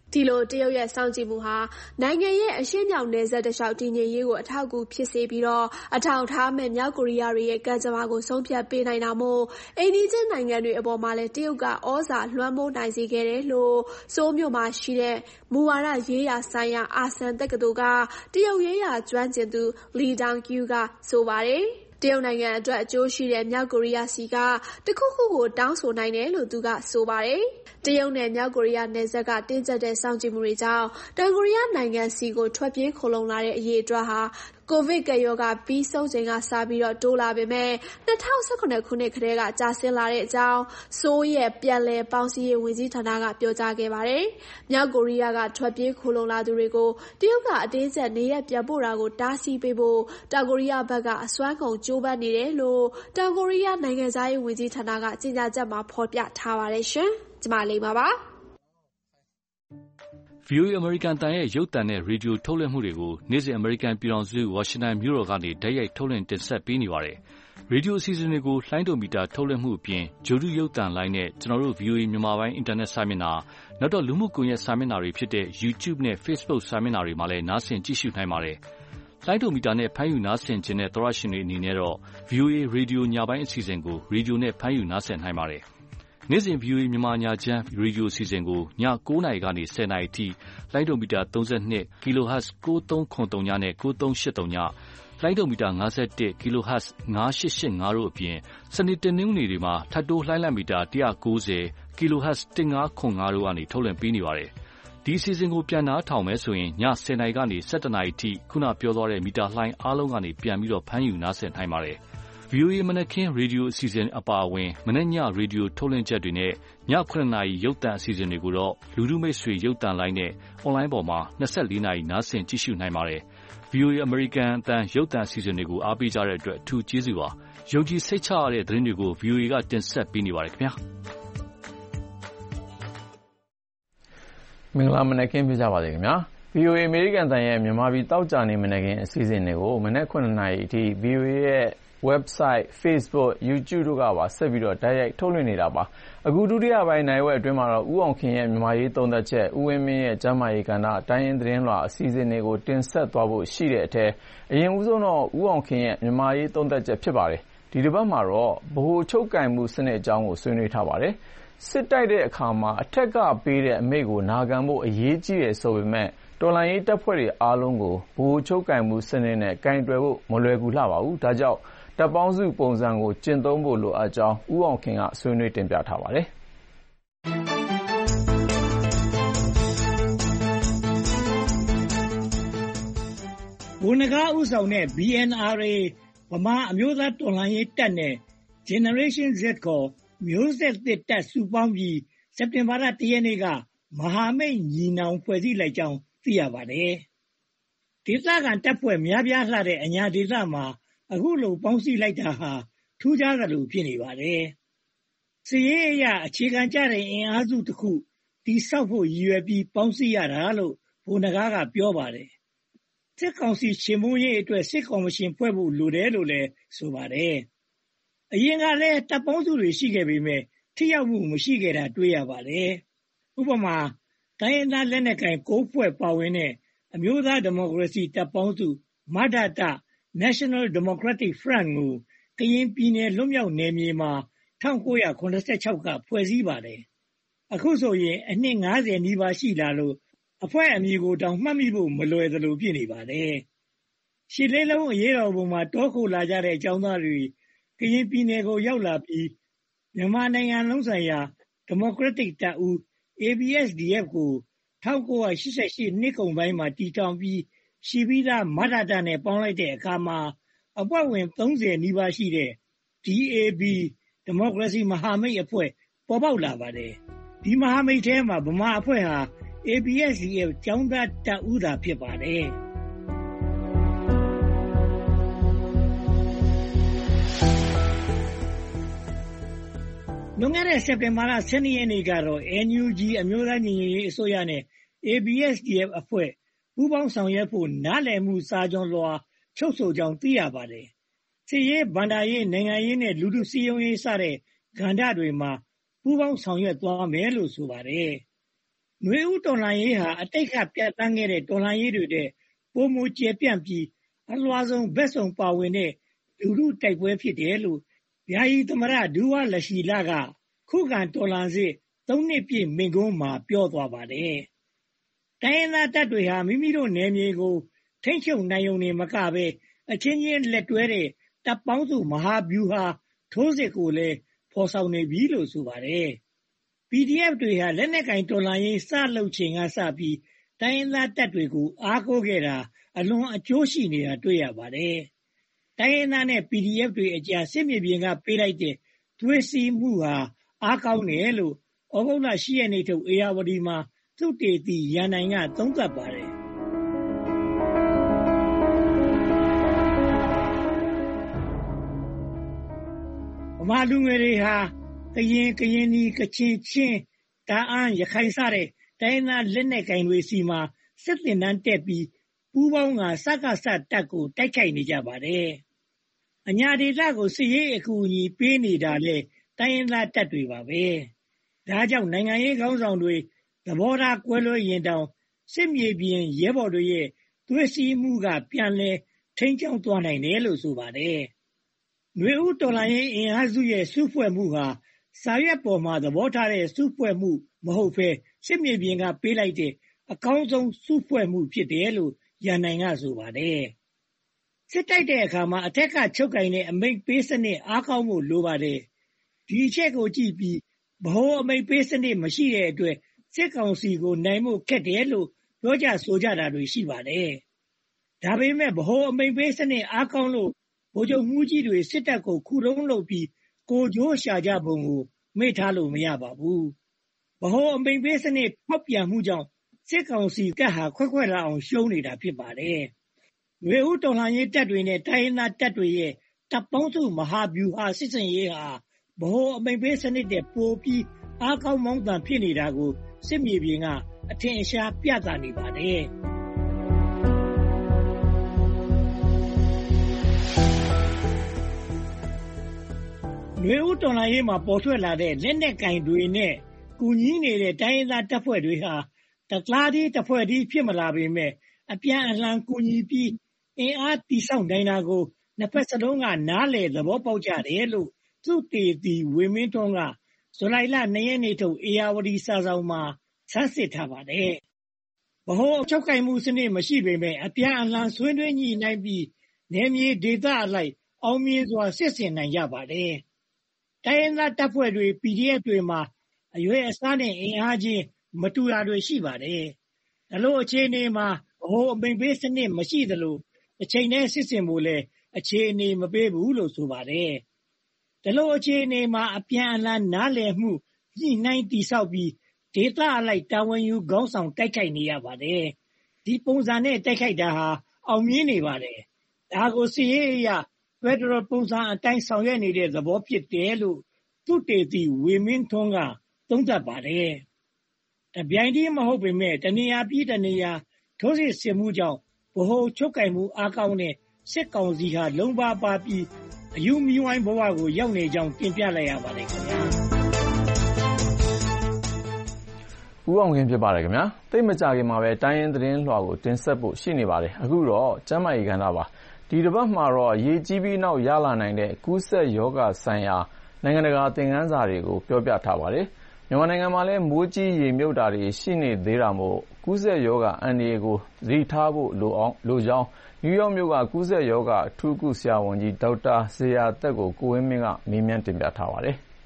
ဒီလိုတရုတ်ရဲ့စောင့်ကြည့်မှုဟာနိုင်ငံရဲ့အရှေ့မြောက်နယ်စပ်တလျှောက်တည်ငြိမ်ရေးကိုအထောက်အကူဖြစ်စေပြီးအထောက်အထားမဲ့မြောက်ကိုရီးယားတွေရဲ့ကံကြမ္မာကိုဆုံးဖြတ်ပေးနိုင်တာမို့အိမ်နီးချင်းနိုင်ငံတွေအပေါ်မှာလည်းတရုတ်ကဩဇာလွှမ်းမိုးနိုင်စေခဲ့တယ်လို့ဆိုးလ်မြို့မှာရှိတဲ့မူဝါဒရေးရာဆိုင်ရာအာဆန်တက္ကသိုလ်ကတရုတ်ရေးရာကျွမ်းကျင်သူ Li Dongqiu ကဆိုပါတယ်တရုတ်နိုင်ငံအတွက်အကျိုးရှိတဲ့မြောက်ကိုရီးယားစီကတခုခုကိုတောင်းဆိုနိုင်တယ်လို့သူကဆိုပါတယ်တရုတ်နဲ့မြောက်ကိုရီးယားနယ်စပ်ကတင်းကျပ်တဲ့စောင့်ကြည့်မှုတွေကြောင့်တောင်ကိုရီးယားနိုင်ငံစီကိုထွက်ပြေးခိုလှုံလာတဲ့အရေးအတွက်ဟာကိုဗစ်ကပ်ရောဂါပြီးဆုံးချိန်ကစပြီးတိုးလာပေမဲ့2019ခုနှစ်ကတည်းကကျဆင်းလာတဲ့အကြောင်းဆိုးလ်ရဲ့ပြန်လည်ပေါင်းစည်းရေးဝန်ကြီးဌာနကပြောကြားခဲ့ပါတယ်။မြောက်ကိုရီးယားကထွက်ပြေးခိုလှုံလာသူတွေကိုတရုတ်ကအတင်းကျပ်နေရပ်ပြန်ပို့တာကိုတားဆီးပေးဖို့တောင်ကိုရီးယားဘက်ကအစွမ်းကုန်ကြိုးပမ်းနေတယ်လို့တောင်ကိုရီးယားနိုင်ငံသားရေးဝန်ကြီးဌာနကကြေညာချက်မှာဖော်ပြထားပါတယ်ရှင်။ကျမလေးပါပါ။ VOA အမေရိကန်အသံရဲ့ရုပ်သံနဲ့ရေဒီယိုထုတ်လွှင့်မှုတွေကိုနေ့စဉ်အမေရိကန်ပြည်ထောင်စုဝါရှင်တန်မြို့တော်ကနေတိုက်ရိုက်ထုတ်လွှင့်တင်ဆက်ပေးနေပါတယ်။ရေဒီယိုအစီအစဉ်တွေကိုလှိုင်းဒိုမီတာထုတ်လွှင့်မှုအပြင်ဂြိုလ်တုရုပ်သံလိုင်းနဲ့ကျွန်တော်တို့ VOA မြန်မာပိုင်းအင်တာနက်စာမျက်နှာနောက်တော့လူမှုကွန်ရက်စာမျက်နှာတွေဖြစ်တဲ့ YouTube နဲ့ Facebook စာမျက်နှာတွေမှာလည်းနားဆင်ကြည့်ရှုနိုင်ပါတယ်။လှိုင်းဒိုမီတာနဲ့ဖမ်းယူနားဆင်ခြင်းတဲ့သောရရှင်တွေအနေနဲ့တော့ VOA ရေဒီယိုညပိုင်းအစီအစဉ်ကိုရေဒီယိုနဲ့ဖမ်းယူနားဆင်နိုင်ပါတယ်။နေ့စဉ် VOA မြန်မာညချမ်းရေဒီယိုအစီအစဉ်ကိုည9:00 နာရီကနေ10:00 နာရီထိလိုင်းဒိုမီတာ32 kHz 9303နဲ့9383ညလိုင်းဒိုမီတာ51 kHz 9885တို့အပြင်စနေတနင်္ဂနွေတွေမှာထပ်တိုးလှိုင်းလံမီတာ190 kHz 1505တို့ကနေထုတ်လွှင့်ပေးနေပါတယ်။ဒီအစီအစဉ်ကိုပြန်နားထောင်မယ်ဆိုရင်ည10:00 နာရီကနေ17:00 နာရီထိခုနပြောသွားတဲ့မီတာလှိုင်းအားလုံးကနေပြန်ပြီးဖမ်းယူနားဆင်နိုင်ပါတယ်။ VOA မနက်ခင်းရေဒီယိုအစီအစဉ်အပါအဝင်မနက်ညရေဒီယိုထုတ်လွှင့်ချက်တွေနဲ့ည9:00 နာရီရုပ်သံအစီအစဉ်တွေကိုတော့လူထုမိတ်ဆွေရုပ်သံလိုင်းနဲ့အွန်လိုင်းပေါ်မှာ24 နာရီနားဆင်ကြည့်ရှုနိုင်ပါတယ်။ VOA အမေရိကန်အသံရုပ်သံအစီအစဉ်တွေကိုအားပေးကြတဲ့အတွက်အထူးကျေးဇူးပါ။ယုံကြည်စိတ်ချရတဲ့သတင်းတွေကို VOA ကတင်ဆက်ပေးနေပါတယ်ခင်ဗျာ။မင်္ဂလာမနက်ခင်းပြကြပါစေခင်ဗျာ။ VOA အမေရိကန်အသံရဲ့မြန်မာပြည်တောက်ကြနေမနက်ခင်းအစီအစဉ်တွေကိုမနက်9:00 နာရီအထိ VOA ရဲ့ website Facebook YouTube တို့ကပါဆက်ပြီးတိုက်ရိုက်ထုတ်လွှင့်နေတာပါအခုဒုတိယပိုင်းနိုင်ဝက်အတွင်းမှာတော့ဦးအောင်ခင်ရဲ့မြန်မာရေးသုံးသက်ချက်ဦးဝင်းမင်းရဲ့ကျမ်းမာရေးကဏ္ဍတိုင်းရင်းသတင်းလွှာအစီအစဉ်တွေကိုတင်ဆက်သွားဖို့ရှိတဲ့အထက်အရင်ဦးဆုံးတော့ဦးအောင်ခင်ရဲ့မြန်မာရေးသုံးသက်ချက်ဖြစ်ပါတယ်ဒီတစ်ပတ်မှာတော့ဗဟိုချုပ်ကင်မှုစနစ်အကြောင်းကိုဆွေးနွေးထားပါတယ်စစ်တိုက်တဲ့အခါမှာအထက်ကပေးတဲ့အမိန့်ကိုနာခံဖို့အရေးကြီးတယ်ဆိုပေမဲ့တော်လှန်ရေးတပ်ဖွဲ့တွေအားလုံးကိုဗဟိုချုပ်ကင်မှုစနစ်နဲ့ကင်တွယ်ဖို့မလွယ်ကူလှပါဘူးဒါကြောင့်တပ်ပေါင်းစုပုံစံကိုကျင့်သုံးဖို့လိုအပ်ကြောင်းဦးအောင်ခင်ကဆွေးနွေးတင်ပြထားပါတယ်ဗိုလ်နဂါးဦးဆောင်တဲ့ BNRA ဗမာအမျိုးသားတော်လှန်ရေးတပ်နဲ့ Generation Z ခေါ်မျိုးဆက်သစ်တပ်စုပေါင်းပြီးစက်တင်ဘာလ 1 ရက်နေ့ကမဟာမိတ်ညီနောင်ဖွဲ့စည်းလိုက်ကြောင်းသိရပါတယ်။ဒေသခံတပ်ဖွဲ့များပြားလှတဲ့အညာဒေသမှာအခုလိုပေါင်းစည်းလိုက်တာဟာထူးခြားသလိုဖြစ်နေပါတယ်။စစ်ရေးအရအခြေခံကျတဲ့အင်အားစုတစ်ခုတည်ဆောက်ဖို့ရည်ရွယ်ပြီးပေါင်းစည်းရတာလို့ဗိုလ်နဂါးကပြောပါတယ်။စစ်ကောင်စီချေမှုန်းရေးအတွက်စစ်ကော်မရှင်ဖွဲ့ဖို့လိုတယ်လို့လည်းဆိုပါတယ်။အရင်ကလည်းတပ်ပေါင်းစုတွေရှိခဲ့ပေမဲ့ထိရောက်မှုမရှိခဲ့တာတွေ့ရပါတယ်။ဥပမာတိုင်းရင်းသားလက်နက်ကိုင်9ဖွဲ့ပါဝင်တဲ့အမျိုးသားဒီမိုကရေစီတပ်ပေါင်းစုမဒတNational Democratic Front ကိုကရင်ပြည်နယ်လွတ်မြောက်နယ်မြေမှာ1986ကဖွဲ့စည်းပါတယ်။အခုဆိုရင်အနှစ်50နီးပါးရှိလာလို့အဖွဲ့အမည်ကိုတောင်မှတ်မိဖို့မလွယ်သလိုဖြစ်နေပါတယ်။ရှစ်လေးလုံးအရေးတော်ပုံမှာတောခိုလာကြတဲ့အကြောင်းသားတွေကရင်ပြည်နယ်ကိုရောက်လာပြီးမြန်မာနိုင်ငံလုံးဆိုင်ရာဒီမိုကရက်တစ်တပ်ဦး ABSDF ကို1988နှစ်ကုန်ပိုင်းမှာတည်ထောင်ပြီးရှိပြီးသားမဒတနဲ့ပေါင်းလိုက်တဲ့အခါမှာအဖွဲ့ဝင်30နီးပါးရှိတဲ့ DAB ဒီမိုကရေစီမဟာမိတ်အဖွဲ့ပေါ်ပေါက်လာပါတယ်။ဒီမဟာမိတ်ထဲမှာဗမာအဖွဲ့ဟာ ABSDF ကျောင်းသားတပ်ဦးသာဖြစ်ပါတယ်။လွန်ခဲ့တဲ့စက်တင်ဘာလ12ရက်နေ့ကတော့ NUG အမျိုးသားညီညွတ်ရေးအစိုးရနဲ့ ABSDF အဖွဲ့ပူးပေါင်းဆောင်ရွက်ဖို့နားလည်မှုစာချွန်လွှာချုပ်ဆိုကြောင်းသိရပါတယ်။စစ်ရေးဗန္ဒာရေးနိုင်ငံရေးနဲ့လူထုစည်းရုံးရေးစတဲ့ကဏ္ဍတွေမှာပူးပေါင်းဆောင်ရွက်သွားမယ်လို့ဆိုပါတယ်နွေဦးတော်လှန်ရေးဟာအတိတ်ကပြတ်သန်းခဲ့တဲ့တော်လှန်ရေးတွေတဲ့ပိုမိုကျယ်ပြန့်ပြီးအလွှာဆုံးဘက်စုံပါဝင်တဲ့လူထုတိုက်ပွဲဖြစ်တယ်လို့ယာယီသမရဒူဝါလက်ရှိလာကခုခံတော်လှန်စစ်3နှစ်ပြည့်မိန့်ခွန်းမှာပြောသွားပါတယ်။တိုင်းရင်းသားတပ်တွေဟာမိမိတို့နယ်မြေကိုထိန်းချုပ်နိုင်ုံနဲ့မကဘဲအချင်းချင်းလက်တွဲတဲ့တပ်ပေါင်းစုမဟာဗျူဟာထိုးစစ်ကိုလည်းဖော်ဆောင်နေပြီလို့ဆိုပါတယ်။ PDF တွေဟာလက်နက်ကင်တော်လှန်ရေးစလုပ်ချိန်ကစပြီးတိုင်းရင်းသားတပ်တွေကိုအားကိုးခဲ့တာအလွန်အကျိုးရှိနေတာတွေ့ရပါတယ်။တိုင်းရင်းသားနဲ့ PDF တွေအကြားစစ်မြေပြင်ကပေးလိုက်တဲ့သွေးစည်းမှုဟာအားကောင်းတယ်လို့ဩဂုတ်လ10ရက်နေ့ထုတ်ဧရာဝတီမှာသုတေသီရန်နိုင်ကသုံးသပ်ပါတယ်။ဗမာလူငယ်တွေဟာကရင်ကရင်နီကချင်ချင်းတာအန်းရခိုင်စတဲ့တိုင်းသားလက်နက်ကင်တွေစီမှာစစ်သင်တန်းတက်ပြီးပူးပေါင်းကစကစတပ်ကိုတိုက်ခိုက်နေကြပါတယ်။အညာဒေသကိုစစ်ရေးအကူအညီပေးနေတာလေတိုင်းရင်းသားတပ်တွေပါပဲ။ဒါကြောင့်နိုင်ငံရေးခေါင်းဆောင်တွေသဘောထားကွဲလွဲရင်တောင်စစ်မြေပြင်ရဲဘော်တွေရဲ့သွေးစည်းမှုကပြန်လဲထိန်းချောင်းသွားနိုင်တယ်လို့ဆိုပါတယ်။နွေဦးတော်လှန်ရေးအင်အားစုရဲ့စုဖွဲ့မှုဟာစာရွက်ပေါ်မှာသဘောထားတဲ့စုဖွဲ့မှုမဟုတ်ဘဲစစ်မြေပြင်ကပေးလိုက်တဲ့အကောင်းဆုံးစုဖွဲ့မှုဖြစ်တယ်လို့ရန်နိုင်ကဆိုပါတယ်။စစ်တိုက်တဲ့အခါမှာအထက်ကချုပ်ကင်တဲ့အမိန့်ပေးစနစ်အားကောင်းဖို့လိုပါတယ်။ဒီအချက်ကိုကြည့်ပြီးဗဟိုအမိန့်ပေးစနစ်မရှိတဲ့အတွက်စစ်ကောင်စီကိုနိုင်ဖို့ခက်တယ်လို့ပြောကြဆိုကြတာတွေရှိပါတယ်။ဒါပေမဲ့ဗဟိုအမိန့်ပေးစနစ်အားကောင်းလို့ဗိုလ်ချုပ်မှုကြီးတွေစစ်တပ်ကိုခုတုံးလုပ်ပြီးကိုကြိုးရှာကြပုံကိုမေ့ထားလို့မရပါဘူး။ဗဟိုအမိန့်ပေးစနစ်ဖောက်ပြန်မှုကြောင့်စစ်ကောင်စီတပ်ဟာခွက်လာအောင်ရှုံးနေတာဖြစ်ပါတယ်။နွေဦးတော်လှန်ရေးတပ်တွေနဲ့တိုင်းရင်းသားတပ်တွေရဲ့တပ်ပေါင်းစုမဟာဗျူဟာစစ်စင်ရေးဟာဗဟိုအမိန့်ပေးစနစ်တဲ့ပိုပြီးအားကောင်းမောင်းသန်ဖြစ်နေတာကိုစစ်မြေပြင်ကအထင်အရှားပြသနေပါတယ်။နွေဦးတော်လှန်ရေးမှာပေါ်ထွက်လာတဲ့လက်နက်ကင်တွေနဲ့ကူညီနေတဲ့တိုင်းရင်းသားတပ်ဖွဲ့တွေဟာတသားတည်းတစ်ဖွဲ့တည်းဖြစ်မလာပေမဲ့အပြန်အလှန်ကူညီပြီးအင်အားတည်ဆောက်နိုင်တာကိုနှစ်ဖက်စလုံးကနားလည်သဘောပေါက်ကြတယ်လို့သုတေသီဝေမင်းထွန်းကဇူလိုင်လ2ရက်နေ့ထုတ်ဧရာဝတီစာစောင်မှာဆန်းစစ်ထားပါတယ်။ဗဟိုချုပ်ကိုင်မှုစနစ်မရှိပေမဲ့အပြန်အလှန်ဆွေးနွေးညှိနှိုင်းပြီးနယ်မြေဒေသအလိုက်အောင်မြင်စွာစစ်ဆင်နိုင်ကြပါတယ်။တိုင်းရင်းသားတပ်ဖွဲ့တွေ PDF တွေမှာအရွယ်အစားနဲ့အင်အားချင်းမတူတာတွေရှိပါတယ်။ဒါလို့အခြေအနေမှာဗဟိုအမိန့်ပေးစနစ်မရှိသလိုအချိန်နဲ့စစ်ဆင်ဖို့လဲအခြေအနေမပေးဘူးလို့ဆိုပါတယ်။ဒါလို့အခြေအနေမှာအပြန်အလှန်နားလည်မှုညှိနှိုင်းတည်ဆောက်ပြီးဒေသအလိုက်တာဝန်ယူခေါင်းဆောင်တိုက်ခိုက်နေရပါတယ်။ဒီပုံစံနဲ့တိုက်ခိုက်တာဟာအောင်မြင်နေပါတယ်။ဒါကိုစစ်ရေးအရဖက်ဒရယ်ပုံစံအတိုင်းဆောင်ရွက်နေတဲ့သဘောဖြစ်တယ်လို့သုတေသီဝေမင်းထွန်းကသုံးသပ်ပါတယ်။တပြိုင်တည်းမဟုတ်ပေမဲ့တနေရာပြီးတနေရာထိုးစစ်ဆင်မှုကြောင့်ဗဟိုချုပ်ကိုင်မှုအားကောင်းတဲ့စစ်ကောင်စီဟာလုံးပါပါပြီးအယူမီဝိုင်းဘဝကိုရောက်နေကြောင်းတင်ပြလိုက်ရပါတယ်ခင်ဗျာ။ဦးအောင်ခင်ဖြစ်ပါတယ်ခင်ဗျာ။သိပ်မကြခင်မှာပဲတိုင်းရင်းသတင်းလွှာကိုတင်ဆက်ဖို့ရှိနေပါတယ်။အခုတော့ကျမ်းမာရေးကဏ္ဍပါ။ဒီတစ်ပတ်မှာတော့ရေကြီးပြီးနောက်ရလာနိုင်တဲ့ကူးစက်ရောဂါဆိုင်ရာနိုင်ငံတကာသင်ခန်းစာတွေကိုပြောပြထားပါတယ်။မြန်မာနိုင်ငံမှာလည်းမိုးကြီးရေမြုပ်တာတွေရှိနေသေးတာမို့ကူးစက်ရောဂါအန္တရာယ်ကိုသတိထားဖို့လိုကြောင်းနယူးယောက်မြို့ကကူးစက်ရောဂါအထူးကုဆရာဝန်ကြီးဒေါက်တာဇေယျာသက်ကိုကိုဝင်းမင်းကမေးမြန်းတင်ပြထားပါတယ်။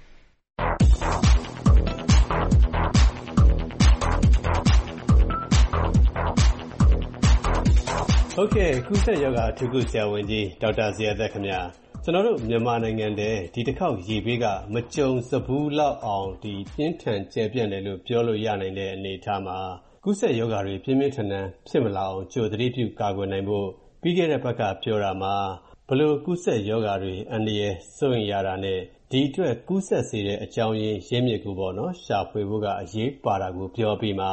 ဟုတ်ကဲ့ကူးစက်ရောဂါအထူးကုဆရာဝန်ကြီးဒေါက်တာဇေယျာသက်ခင်ဗျာကျွန်တော်တို့မြန်မာနိုင်ငံထဲဒီတစ်ခေါက်ရေဘေးကမကြုံစဘူးလောက်အောင်ဒီပြင်းထန်ကျယ်ပြန့်တယ်လို့ပြောလို့ရနိုင်တဲ့အနေအထားမှာကူးစက်ရောဂါတွေပြင်းပြင်းထန်ထန်ဖြစ်မလာအောင်ကြိုသတိပြုကာကွယ်နိုင်ဖို့ပြီးခဲ့တဲ့ဘက်ကပြောတာမှာဘလို့ကူးစက်ရောဂါတွေအန္တရာယ်စိုးရိမ်ရတာနဲ့ဒီအတွက်ကူးစက်စေတဲ့အကြောင်းရင်းရင်းမြစ်ကိုပေါ့နော်ရှာဖွေဖို့ကအရေးပါတာကိုပြောပြီးမှ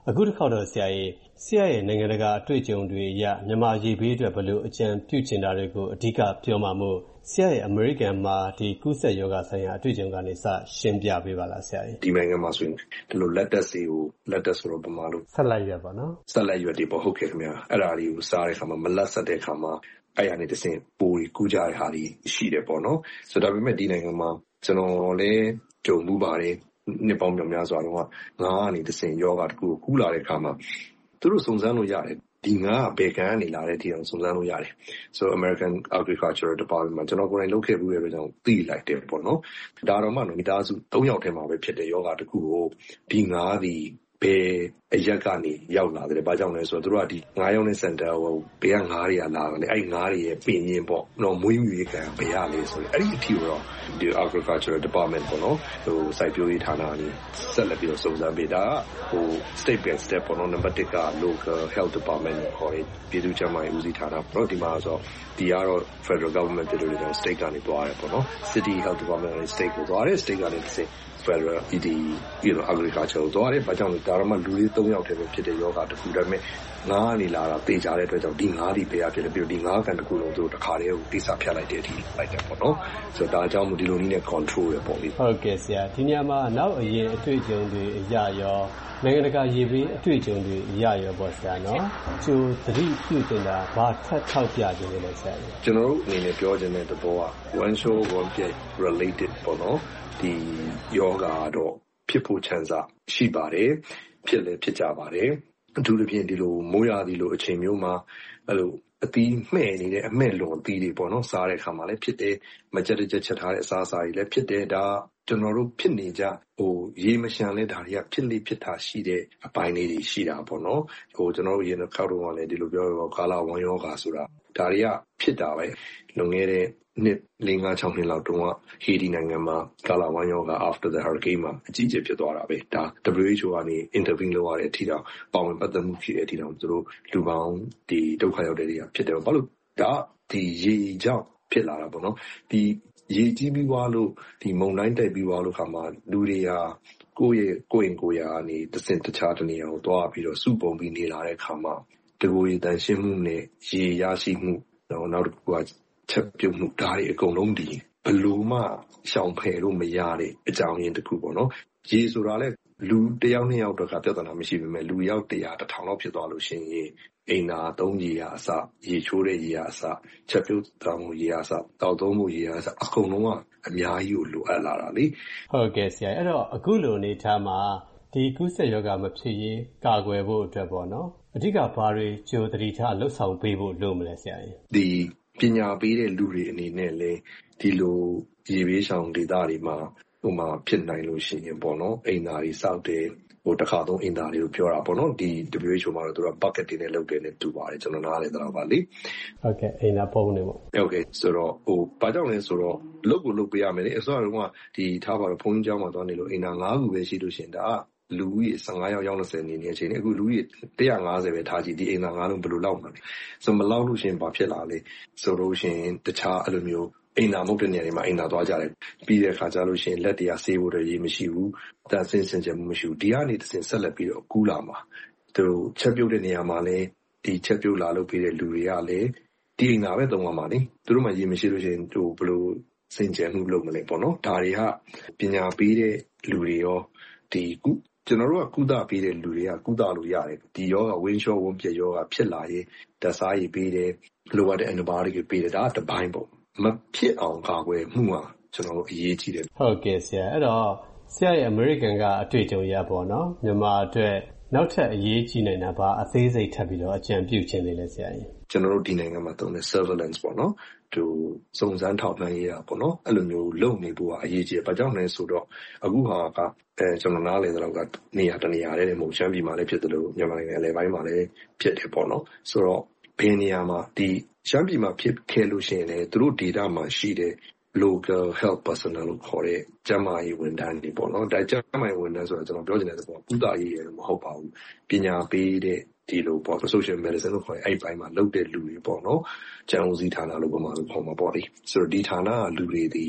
အခုတစ်ခေါက်တော့ဆရာရဲ့နိုင်ငံတကာအတွေ့အကြုံတွေအရမြန်မာရေဘေးအတွက်ဘယ်လိုအကြံပြုချင်တာတွေကိုအဓိကပြောမှာမို့ဆရာရဲ့အမေရိကန်မှာဒီကူးစက်ရောဂါဆိုင်ရာအတွေ့အကြုံကနေစရှင်းပြပေးပါလားဆရာကြီးဒီနိုင်ငံမှာဆိုရင်ဒီလိုလက်တက်ဆိုတော့ပမာလို့ဆက်လိုက်ရပါနော်ဆက်လိုက်ရွက်တွေပေါ့ဟုတ်ကဲ့ခင်ဗျာအဲ့ဒါတွေကိုစားတဲ့အခါမှာမလက်ဆက်တဲ့အခါမှာအဲ့ရနေတစ်စင်ပိုးကူးကြတဲ့ဟာတွေရှိတယ်ပေါ့နော်ဆိုတော့ဒါပေမဲ့ဒီနိုင်ငံမှာကျွန်တော်လည်းကြုံမှုပါတယ်နှစ်ပေါင်းများစွာတော့ငါးကနေတစ်စင်ယောဂတစ်ခုကိုကူးလာတဲ့အခါမှာသူတို့စုံစမ်းလို့ရတယ်ဒီငါးဘယ်ကန်းနေလာတဲ့ဒီအောင်စုံစမ်းလို့ရတယ် so American Agricultural Department မှာကျွန်တော်ကိုယ်တိုင်လုပ်ခဲ့မှုရဲ့အတွက်ကြောင့်သိလိုက်တယ်ပေါ့နော်ဒါတော့မှမိသားစု3ယောက်ထဲမှာပဲဖြစ်တဲ့ယောဂတစ်ခုကိုဒီငါးဒီဘယ်အရက်ကနေရောက်လာတယ်။ဘာကြောင့်လဲဆိုတော့သူတို့ကဒီ9ရောက်တဲ့စင်တာဟိုဘေးက9တွေကလာတယ်။အဲ့9တွေရဲ့ပြင်ရင်ပေါ့။တော့မွေးမြူရေးကံဘယ်ရလဲဆိုတော့အဲ့ဒီအထီတော့ဒီ Agricultural Department ပေါ့နော်။ဟိုစိုက်ပျိုးရေးဌာနကနေဆက်လက်ပြီးတော့စုံစမ်းပေးတာဟို State by State ပေါ့နော်။နံပါတ်1က Local Health Department ကိုခေါ်တယ်။ပြည်သူ့ကျန်းမာရေးဦးစီးဌာနပေါ့နော်။ဒီမှာဆိုဒီကတော့ Federal Government ပြည်သူ့တွေ State ကနေတွားတယ်ပေါ့နော်။ City Health Department ကနေ State ကိုတွားတယ် State ကနေတစ်စက်Federal Agriculture ကိုသွားတယ်။ဘာကြောင့်လဲဒါတော့မှလူလေး3ယောက်တည်းပဲဖြစ်တဲ့ယောဂတစ်ခုဒါပေမဲ့ငါးကနေလာတာတေချာတဲ့အတွက်ကြောင့်ဒီငါးဒီပဲဖြစ်တယ်ပြီးတော့ဒီငါးကန်တစ်ခုလုံးသူတို့တစ်ခါတည်းကိုတိစဖြတ်လိုက်တဲ့အထိလိုက်တယ်ပေါ့နော်။ဆိုတော့ဒါအကြောင်းမို့ဒီလိုနည်းနဲ့ control ရပေါ့လေ။ဟုတ်ကဲ့ဆရာဒီညမှာနောက်အရင်အတွေ့အကြုံတွေအရရောနိုင်ငံတကာရေဘေးအတွေ့အကြုံတွေအရရောပေါ့ဆရာနော်။ကျိုးသတိပြုတင်တာဘာထပ်ထောက်ပြခြင်းလဲဆရာ။ကျွန်တော်တို့အနေနဲ့ပြောချင်တဲ့သဘောက one show one get related ပေါ့နော်။ဒီယောဂါတော့ဖြစ်ဖို့ချမ်းသာရှိပါတယ်ဖြစ်လည်းဖြစ်ကြပါတယ်အထူးသဖြင့်ဒီလိုမိုးရာသီလိုအချိန်မျိုးမှာအဲ့လိုအသီးမှဲ့နေတဲ့အမှဲ့လွန်အသီးတွေပေါ့နော်စားတဲ့ခါမှာလည်းဖြစ်တယ်မကြက်ကြက်ချက်ထားတဲ့အစားအစာတွေလည်းဖြစ်တယ်ဒါကျွန်တော်တို့ဖြစ်နေကြဟိုရေမရှမ်းလဲဒါတွေကဖြစ်လေဖြစ်တာရှိတဲ့အပိုင်းလေးတွေရှိတာပေါ့နော်ဟိုကျွန်တော်တို့ရေနှောက်တော့ကလည်းဒီလိုပြောတော့ကာလာဝမ်ယောဂါဆိုတာဒါတွေကဖြစ်တာပဲလွန်ခဲ့တဲ့နှစ်5-6နှစ်လောက်တုန်းကဟေဒီနိုင်ငံမှာကာလာဝမ်ယောဂါ after the hurricane မှာအကြီးအကျယ်ဖြစ်သွားတာပဲဒါ WHO ကနေ intervene လုပ်ရတဲ့အထိတောင်ပါဝင်ပတ်သက်မှုရှိတဲ့အထိတောင်သူတို့လူပေါင်းဒီဒုက္ခရောက်တဲ့တွေကဖြစ်တယ်ဘာလို့ဒါဒီရေကြောင့်ဖြစ်လာတာပေါ့နော်ဒီရေကြီးပြီးွားလို့ဒီမုန်တိုင်းတက်ပြီးွားလို့ခါမှာလူတွေဟာကိုယ့်ရာကနေတစ်စင်တခြားတနေရာကိုတွားပြီးတော့စုပုံပြီးနေလာတဲ့ခါမှာတကူရေတန်ရှင်းမှုနဲ့ရေရရှိမှုနောက်တစ်ခုကချက်ပြုတ်မှုဒါတွေအကုန်လုံးဒီဘလို့မှရှောင်ဖယ်လို့မရတဲ့အကြောင်းရင်းတစ်ခုပေါ့နော်ရေဆိုတာလဲလူတစ်ယောက်2ယောက်တော့ကပြဿနာမရှိပေမဲ့လူယောက်100 1000လောက်ဖြစ်သွားလို့ရှိရင်အိမ်သာသုံးရေရအစရေချိုးတဲ့ရေရအစချက်ပြုတ်တောင်းမှုရေရအစတောက်သုံးမှုရေရအစအကုန်လုံးကအများကြီးကိုလိုအပ်လာတာလေဟုတ်ကဲ့ဆရာအဲ့တော့အခုလိုအနေထားမှာဒီကူးစက်ရောဂါမဖြစ်ရေးကာကွယ်ဖို့အတွက်ပေါ့နော်အဓိကဘာတွေကြိုသတိထားလှုပ်ဆောင်ပေးဖို့လိုမလဲဆရာကြီးဒီပညာပေးတဲ့လူတွေအနေနဲ့လည်းဒီလိုရေဘေးရှောင်ဒေသတွေမှာဟိုမှာဖြစ်နိုင်လို့ရှိရင်ပေါ့နော်အိမ်သာတွေစောက်တယ်ဟိုတစ်ခါသုံးအိမ်သာတွေကိုပြောတာပေါ့နော်ဒီ WHO မှာတော့သူက bucket တွေနဲ့လုပ်တယ်နဲ့တူပါတယ်ကျွန်တော်နားလည်တော့ပါလေဟုတ်ကဲ့အိမ်သာပုံနေပေါ့ဟုတ်ကဲ့ဆိုတော့ဟိုဘာကြောင့်လဲဆိုတော့လုပ်ကိုလုပ်ပေးရမယ်လေအစောကတော့ဒီထားပါတော့ဘုန်းကြီးကျောင်းမှာသွားနေလို့အိမ်သာ9ခုပဲရှိလို့ရှိရင်ဒါလူကြီး15ယောက်ရောက်20နေနေအချိန်နဲ့အခုလူကြီး150ပဲထားကြည့်ဒီအိမ်သာ9လုံးဘယ်လိုလောက်မှာလဲဆိုမလောက်လို့ရှိရင်ဘာဖြစ်လာလဲဆိုလို့ရှိရင်တခြားအဲ့လိုမျိုးအိမ်သာမဟုတ်တဲ့နေရာတွေမှာအိမ်သာသွားကြတယ်ပြီးတဲ့အခါကျလို့ရှိရင်လက်တရားဆေးဖို့တော့ရေမရှိဘူးတန်ဆင်းစင်ကြမှုမရှိဘူးဒီကနေတစ်ဆင့်ဆက်လက်ပြီးတော့ကူးလာမှာသူတို့ချက်ပြုတ်တဲ့နေရာမှာလည်းဒီချက်ပြုတ်လာလို့ပြီးတဲ့လူတွေကလည်းဒီအိမ်သာပဲသုံးရမှာလေသူတို့မှရေမရှိလို့ရှိရင်သူဘယ်လိုစင်ကြမှုလုပ်မလဲပေါ့နော်ဒါတွေကပညာပေးတဲ့လူတွေရောဒီကျွန်တော်တို့ကကုသပေးတဲ့လူတွေကကုသလို့ရတယ်ဒီယောဂဝင်းလျှောဝန်းပြယောဂဖြစ်လာရင်ဓာတ်စားရည်ပေးတယ်လိုအပ်တဲ့ antibiotic တွေပေးတယ်ဒါကတစ်ပိုင်းပေါ့မဖြစ်အောင်ကာကွယ်မှုဟာကျွန်တော်တို့အရေးကြီးတယ်ဟုတ်ကဲ့ဆရာအဲ့တော့ဆရာရဲ့ American ကအတွေ့အကြုံရပေါ့နော်မြန်မာအတွက်နောက်ထပ်အရေးကြီးနေတာပါအသေးစိတ်ထပ်ပြီးတော့အကြံပြုခြင်းလေးလဲဆရာကြီးကျွန်တော်တို့ဒီနိုင်ငံမှာသုံးတဲ့ surveillance ပေါ့နော်သူစုံစမ်းထောက်လှမ်းရေးတာပေါ့နော်အဲ့လိုမျိုးလုပ်နေဖို့ကအရေးကြီးတယ်ဘာကြောင့်လဲဆိုတော့အခုဟာကကျွန်တော်နားလည်တဲ့လောက်ကနေရာတနေရာတည်းနဲ့မဟုတ်ရှမ်းပြည်မှာလည်းဖြစ်တယ်လို့မြန်မာနိုင်ငံအလယ်ပိုင်းမှာလည်းဖြစ်တယ်ပေါ့နော်ဆိုတော့ဘယ်နေရာမှာဒီရှမ်းပြည်မှာဖြစ်ခဲ့လို့ရှိရင်လည်းသူတို့ data မှာရှိတဲ့ local health personnel လို့ခေါ်တဲ့ကျန်းမာရေးဝန်ထမ်းတွေပေါ့နော်ဒါကျန်းမာရေးဝန်ထမ်းဆိုတော့ကျွန်တော်ပြောချင်တဲ့သဘောကုသရေးရမဟုတ်ပါဘူးပညာပေးတဲ့ဒီလိုပေါ့ social medicine လို့ခေါ်တဲ့အဲ့ပိုင်းမှာလုပ်တဲ့လူတွေပေါ့နော်ကျန်းဦးစီးဌာနလို့ပုံမှန်လို့ခေါ်မှာပေါ့လေဆိုတော့ဒီဌာနကလူတွေဒီ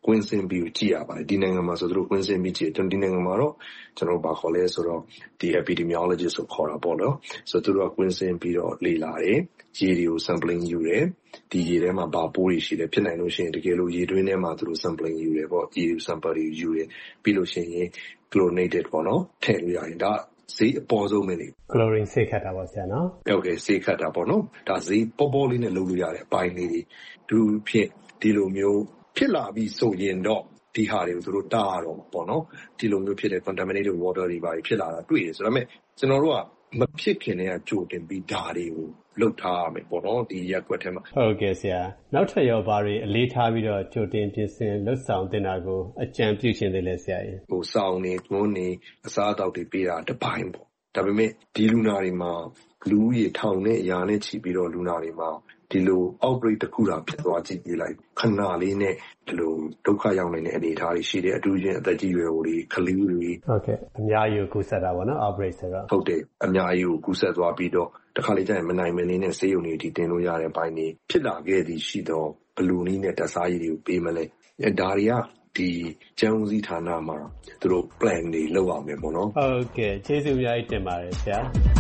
ကွင်းဆင်းပြီးကြည့်ရပါတယ်ဒီနိုင်ငံမှာဆိုသူတို့ကွင်းဆင်းပြီးကြည့်ကျွန်တော်ဒီနိုင်ငံမှာတော့ကျွန်တော်ဘာခေါ်လဲဆိုတော့ဒီ epidemiologist ကိုခေါ်တာပေါ့နော်ဆိုတော့သူတို့ကကွင်းဆင်းပြီးတော့လေ့လာတယ်ရေတွေကို sampling ယူတယ်ဒီရေထဲမှာဘာပိုးတွေရှိလဲဖြစ်နိုင်လို့ရှိရင်တကယ်လို့ရေတွင်းထဲမှာသူတို့ sampling ယူတယ်ပေါ့ရေ sample တွေယူတယ်ပြီးလို့ရှိရင် chlorinated ပေါ့နော်ထည့်လို့ရရင်ဒါဈေးအပေါ်ဆုံးပဲလေ chlorine ဆေးခတ်တာပေါ့ဆရာနော်ဟုတ်ကဲ့ဆေးခတ်တာပေါ့နော်ဒါဈေးပေါ်ပေါ်လေးနဲ့လုပ်လို့ရတဲ့အပိုင်းလေးတွေသူဖြင့်ဒီလိုမျိုးဖြစ်လာပြီးဆိုရင်တော့ဒီဟာတွေကိုသူတို့တားရတော့ပေါ့နော်ဒီလိုမျိုးဖြစ်တဲ့ contaminated water တွေပါဖြစ်လာတာတွေ့တယ်ဆိုတော့ကျွန်တော်တို့ကမဖြစ်ခင်တည်းကကြိုတင်ပြီးဓာတွေကိုလှုပ်ထားရမယ်ပေါ့နော်ဒီရက်ကွက်ထဲမှာဟုတ်ကဲ့ဆရာနောက်ထပ်ရောဘာတွေအလေးထားပြီးတော့ကြိုတင်ပြင်ဆင်လှုပ်ဆောင်တင်တာကိုအကြံပြုရှင်သေးလဲဆရာကြီးဟိုစောင်းနေငုံနေအစားအသောက်တွေပေးတာတစ်ပိုင်းပေါ့ဒါပေမဲ့ဒီလူနာတွေမှာလူကြီးထောင်နဲ့ရာနဲ့ချီပြီးတော့လူနာတွေမှာဒီလို outbreak တစ်ခုတာဖြစ်သွားကြည့်ပြလိုက်ခဏလေးနဲ့ဒီလိုဒုက္ခရောက်နေတဲ့အနေအထားတွေရှိတယ်အတူချင်းအသက်ကြီးရွယ်တွေကလေးတွေဟုတ်ကဲ့အများကြီးကိုကူးစက်တာပေါ့နော် outbreak ဆိုတော့ဟုတ်တယ်အများကြီးကိုကူးစက်သွားပြီးတော့တခါလေကျရင်မနိုင်မနေနဲ့ဆေးရုံတွေဒီတင်လို့ရတဲ့ဘိုင်းတွေဖြစ်လာခဲ့သည်ရှိတော့ဘလူနည်းနဲ့တက်စားရည်တွေကိုပေးမလဲဒါတွေကဒီကျန်းဦးစီးဌာနမှာသူတို့ plan တွေလုပ်အောင်မယ်ပေါ့နော်ဟုတ်ကဲ့ကျေးဇူးအများကြီးတင်ပါတယ်ဆရာ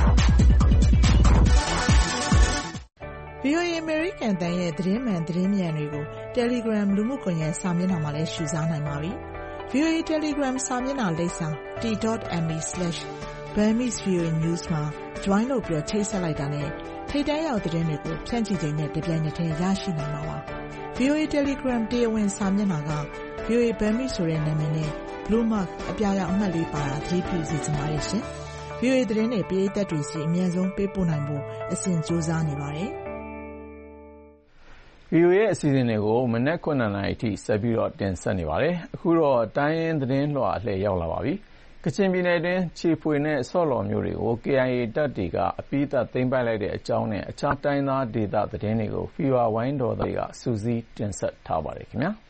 VOA American တန်ရဲ့သတင်းမှန်သတင်းမြန်တွေကို Telegram လူမှုကွန်ရက်စာမျက်နှာမှာလည်းရှုစားနိုင်ပါပြီ။ VOA Telegram စာမျက်နှာလိပ်စာ t.me/Burmese-VOA-News မှာ join လုပ်ပြီးချိတ်ဆက်လိုက်တာနဲ့ထိပ်တန်းရောက်သတင်းတွေကိုဖြန့်ချိချိန်နဲ့တပြိုင်နက်တည်းရရှိနိုင်ပါပါ။ VOA Telegram တရားဝင်စာမျက်နှာက VOA Burmese ဆိုတဲ့နာမည်နဲ့ Blue Mark အပြာရောင်အမှတ်လေးပါတာသတိပြုစီစဉ်ပါရရှင်။ VOA သတင်းတွေပရိသတ်တွေစီအမြန်ဆုံးပေးပို့နိုင်ဖို့အစဉ်ကြိုးစားနေပါတယ်။ VOA ရဲ့အစီအစဉ်တွေကိုမနက်9:00 နာရီအထိဆက်ပြီးတော့တင်ဆက်နေပါတယ်။အခုတော့တိုင်းရင်းသတင်းလွှာအလှည့်ရောက်လာပါပြီ။ကချင်ပြည်နယ်တွင်းချီဖွေနဲ့ဆော့လော်မြို့တွေကို KIA တပ်တွေကအပြီးသတ်သိမ်းပိုက်လိုက်တဲ့အကြောင်းနဲ့အခြားတိုင်းသားဒေသသတင်းတွေကို FIFA ဝိုင်းတော်သားတွေကစူးစီးတင်ဆက်ထားပါတယ်ခင်ဗျာ။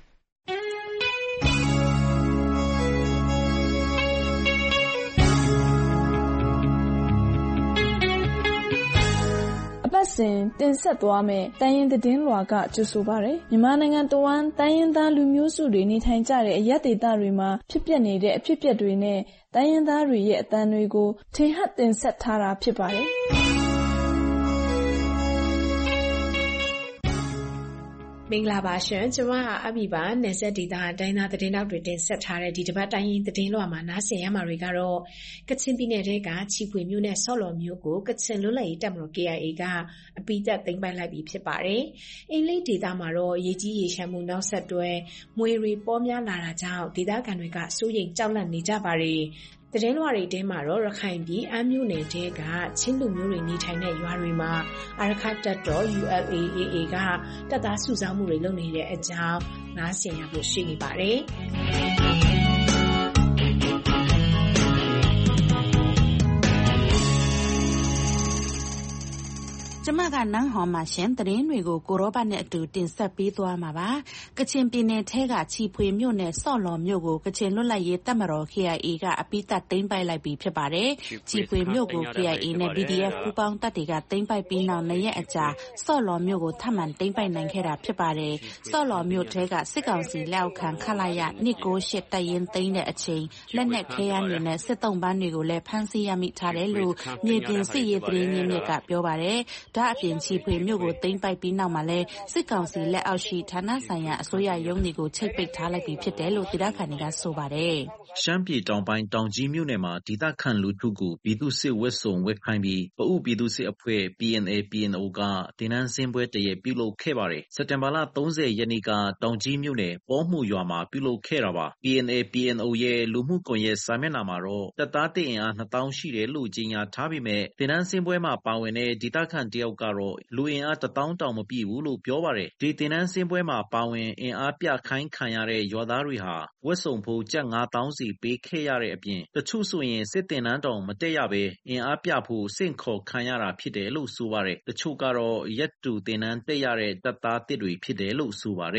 အပတ်စဉ်တင်ဆက်သွားမယ့်တိုင်းရင်းသတင်းလွှာကကြိုဆိုပါရယ်မြန်မာနိုင်ငံတဝန်းတိုင်းရင်းသားလူမျိုးစုတွေနေထိုင်ကြတဲ့အရပ်ဒေသတွေမှာဖြစ်ပျက်နေတဲ့အဖြစ်အပျက်တွေနဲ့တိုင်းရင်းသားတွေရဲ့အသံတွေကိုထင်ဟပ်တင်ဆက်ထားတာဖြစ်ပါတယ်မင်္ဂလာပါရှင်ကျမကအဘိပါနယ်စပ်ဒေသတိုင်းသားသတင်းတောက်တွေတင်ဆက်ထားတဲ့ဒီတစ်ပတ်တိုင်းရင်းသတင်းလွှာမှာနားဆင်ရမှာတွေကတော့ကချင်ပြည်နယ်ကချီဖွေမြို့နဲ့ဆော့လော်မြို့ကိုကချင်လွတ်လပ်ရေးတပ်မတော် KIA ကအပြီးသတ်သိမ်းပိုက်လိုက်ပြီဖြစ်ပါတယ်။အင်းလေးဒေသမှာတော့ရေကြီးရေရှမ်းမှုနောက်ဆက်တွဲမွေတွေပေါများလာတာကြောင့်ဒေသခံတွေကစိုးရိမ်ကြောက်လန့်နေကြပါတယ်။သတင်းလွှာတွေထဲမှာတော့ရခိုင်ပြည်အမ်းမြို့နယ်တဲကချင်းလူမျိုးတွေနေထိုင်တဲ့ရွာတွေမှာအာရခတပ်တော် ULA/AA ကတပ်သားစုဆောင်းမှုတွေလုပ်နေတဲ့အကြောင်းနားဆင်ရဖို့ရှိနေပါတယ်။ကျမကနန်းဟော်မှာရှင်သတင်းတွေကိုကိုရောဘတ်နဲ့အတူတင်ဆက်ပေးသွားမှာပါကချင်ပြည်နယ်ထဲကချီဖွေမြို့နယ်ဆော့လော်မြို့ကိုကချင်လွတ်လပ်ရေးတပ်မတော် KIA ကအပြီးသတ်သိမ်းပိုက်လိုက်ပြီဖြစ်ပါတယ်ချီဖွေမြို့ကို KIA နဲ့ PDF ပူးပေါင်းတပ်တွေကသိမ်းပိုက်ပြီးနောက်2ရက်အကြာဆော့လော်မြို့ကိုထပ်မံသိမ်းပိုက်နိုင်ခဲ့တာဖြစ်ပါတယ်ဆော့လော်မြို့ထဲကစစ်ကောင်စီလက်အောက်ခံခလာရ298တပ်ရင်းသိမ်းတဲ့အချိန်လက်နက်ခဲယမ်းတွေနဲ့စစ်တုံးပန်းတွေကိုလည်းဖမ်းဆီးရမိထားတယ်လို့မြေပြင်စစ်ရေးသတင်းရင်းမြစ်ကပြောပါတယ်ဒါအပြင်ချီဖွေမြို့ကိုသိမ်းပိုက်ပြီးနောက်မှာလဲစစ်ကောင်စီလက်အောက်ရှိဌာနဆိုင်ရာအစိုးရရုံးတွေကိုချိတ်ပိတ်ထားလိုက်ပြီဖြစ်တယ်လို့ဒေသခံတွေကဆိုပါတယ်ရှမ်းပြည်တောင်ပိုင်းတောင်ကြီးမြို့နယ်မှာဒေသခံလူထုကိုပြည်သူ့စစ်ဝတ်စုံဝတ်ခိုင်းပြီးပအိုပြည်သူ့စစ်အဖွဲ့ PNA/PNO ကတင်နန်းစင်းပွဲတရက်ပြုလုပ်ခဲ့ပါတယ်စက်တင်ဘာလ30ရက်နေ့ကတောင်ကြီးမြို့နယ်ပေါ်မှုရွာမှာပြုလုပ်ခဲ့တာပါ PNA/PNO ရဲ့လူမှုကွန်ရက်စာမျက်နှာမှာတော့တပ်သားတအင်အား2000ရှိတယ်လို့ကြေညာထားပေမဲ့တင်နန်းစင်းပွဲမှာပါဝင်တဲ့ဒေသခံတယောက်ကတော့လူအင်အား1000တောင်မပြည့်ဘူးလို့ပြောပါတယ်ဒီတင်နန်းစင်းပွဲမှာပါဝင်အင်အားပြခိုင်းခံရတဲ့ရွာသားတွေဟာဝတ်စုံဖို့ကျပ်9000စီပေးခဲ့ရတဲ့အပြင်တချို့ဆိုရင်စစ်တင်နန်းတောင်မတက်ရဘဲအင်အားပြဖို့စင့်ခေါ်ခံရတာဖြစ်တယ်လို့ဆိုပါတယ်တချို့ကတော့ရက်တူတင်နန်းတက်ရတဲ့တပ်သားတစ်တွေဖြစ်တယ်လို့ဆိုပါတယ်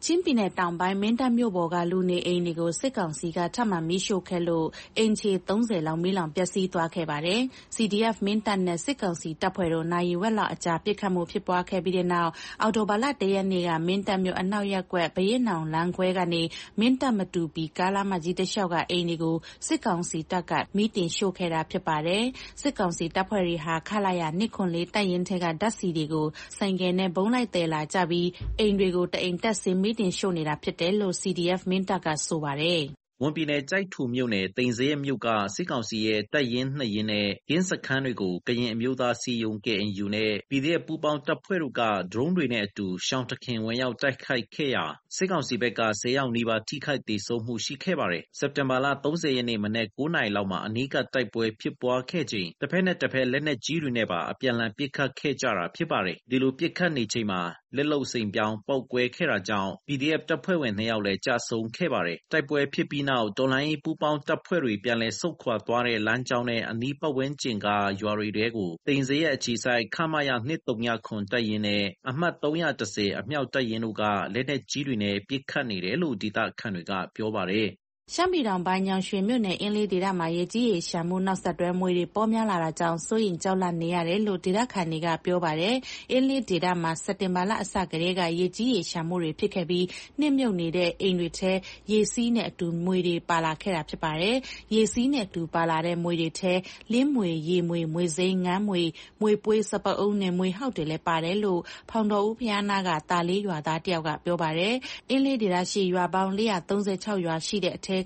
ချင်းပြည်နယ်တောင်ပိုင်းမင်းတပ်မြို့ပေါ်ကလူနေအိမ်တွေကိုစစ်ကောင်စီကထပ်မံမီးရှို့ခဲ့လို့အိမ်ခြေ30လောက်မီးလောင်ပျက်စီးသွားခဲ့ပါတယ်။ CDF မင်းတပ်နဲ့စစ်ကောင်စီတပ်ဖွဲ့တို့နိုင်ဝက်လောက်အကြာပစ်ခတ်မှုဖြစ်ပွားခဲ့ပြီးတဲ့နောက်အော်တိုဘာလ1ရက်နေ့ကမင်းတပ်မြို့အနောက်ရပ်ကွက်ဘရင်နောင်လမ်းခွဲကနေမင်းတပ်မတူပီကားလမ်းမကြီးတစ်လျှောက်ကအိမ်တွေကိုစစ်ကောင်စီတပ်ကမီးတင်ရှို့ခဲ့တာဖြစ်ပါတယ်။စစ်ကောင်စီတပ်ဖွဲ့တွေဟာခလာရ204တပ်ရင်းထဲကဓာတ်ဆီတွေကိုဆိုင်ကယ်နဲ့ဘုံလိုက်တယ်လာကြပြီးအိမ်တွေကိုတအိမ်တက်ဆင်းမီးတင်ရှို့နေတာဖြစ်တယ်လို့ CDF မင်းတပ်ကဆိုပါတယ်။ဝန်ပြည်နယ်ကြိုက်ထူမြို့နယ်သိမ်စရဲမြို့ကစစ်ကောင်စီရဲ့တပ်ရင်း2ရင်းနဲ့ကင်းစခန်းတွေကိုကရင်အမျိုးသားစီယုံ KNU နဲ့ PDF ပူးပေါင်းတပ်ဖွဲ့တို့ကဒရုန်းတွေနဲ့အတူရှောင်းတခင်ဝင်ရောက်တိုက်ခိုက်ခဲ့ရာစစ်ကောင်စီဘက်က10ယောက်နီးပါးထိခိုက်ဒေဆုံးမှုရှိခဲ့ပါတယ်။စက်တင်ဘာလ30ရက်နေ့မနက်9:00နာရီလောက်မှာအနီးကတိုက်ပွဲဖြစ်ပွားခဲ့ချိန်တစ်ဖက်နဲ့တစ်ဖက်လက်နက်ကြီးတွေနဲ့ပါအပြန်အလှန်ပစ်ခတ်ခဲ့ကြတာဖြစ်ပါတယ်။ဒီလိုပစ်ခတ်နေချိန်မှာလက်လုံစိန်ပြောင်းပောက်ကွဲခဲ့တာကြောင့် PDF တပ်ဖွဲ့ဝင်2ယောက်လည်းကြာဆုံးခဲ့ပါတယ်။တိုက်ပွဲဖြစ်ပြီးနောက်တော်လိုင်းပူပေါင်းတပ်ဖွဲ့တွေပြန်လည်ဆုတ်ခွာသွားတဲ့လမ်းကြောင်းနဲ့အနီးပတ်ဝန်းကျင်ကရွာတွေတဲကိုသိမ်စရဲအခြေဆိုင်ခမရ239တပ်ရင်းနဲ့အမှတ်310အမြောက်တပ်ရင်းတို့ကလက်နက်ကြီးတွေနဲ့ပစ်ခတ်နေတယ်လို့ဒေသခံတွေကပြောပါတယ်။ရှမ်းပြည်တောင်ပိုင်းညောင်ရွှေမြို့နယ်အင်းလေးဒေသမှာရေကြီးရေရှာမှုနောက်ဆက်တွဲမွေတွေပေါ်များလာတာကြောင့်စိုးရိမ်ကြောက်လန့်နေရတယ်လို့ဒေသခံတွေကပြောပါတယ်။အင်းလေးဒေသမှာစက်တင်ဘာလအစကတည်းကရေကြီးရေရှာမှုတွေဖြစ်ခဲ့ပြီးနှင့်မြုပ်နေတဲ့အိမ်တွေထဲရေစီးနဲ့အတူမွေတွေပါလာခဲ့တာဖြစ်ပါတယ်။ရေစီးနဲ့အတူပါလာတဲ့မွေတွေထဲလင်းမွေရေမွေမွေစိမ်းငန်းမွေမွေပွေးစပအုံးနဲ့မွေဟောက်တွေလည်းပါတယ်လို့ဖောင်တော်ဦးဖျားနာကတာလေးရွာသားတယောက်ကပြောပါတယ်။အင်းလေးဒေသရှိရွာပေါင်း436ရွာရှိတဲ့အထက်က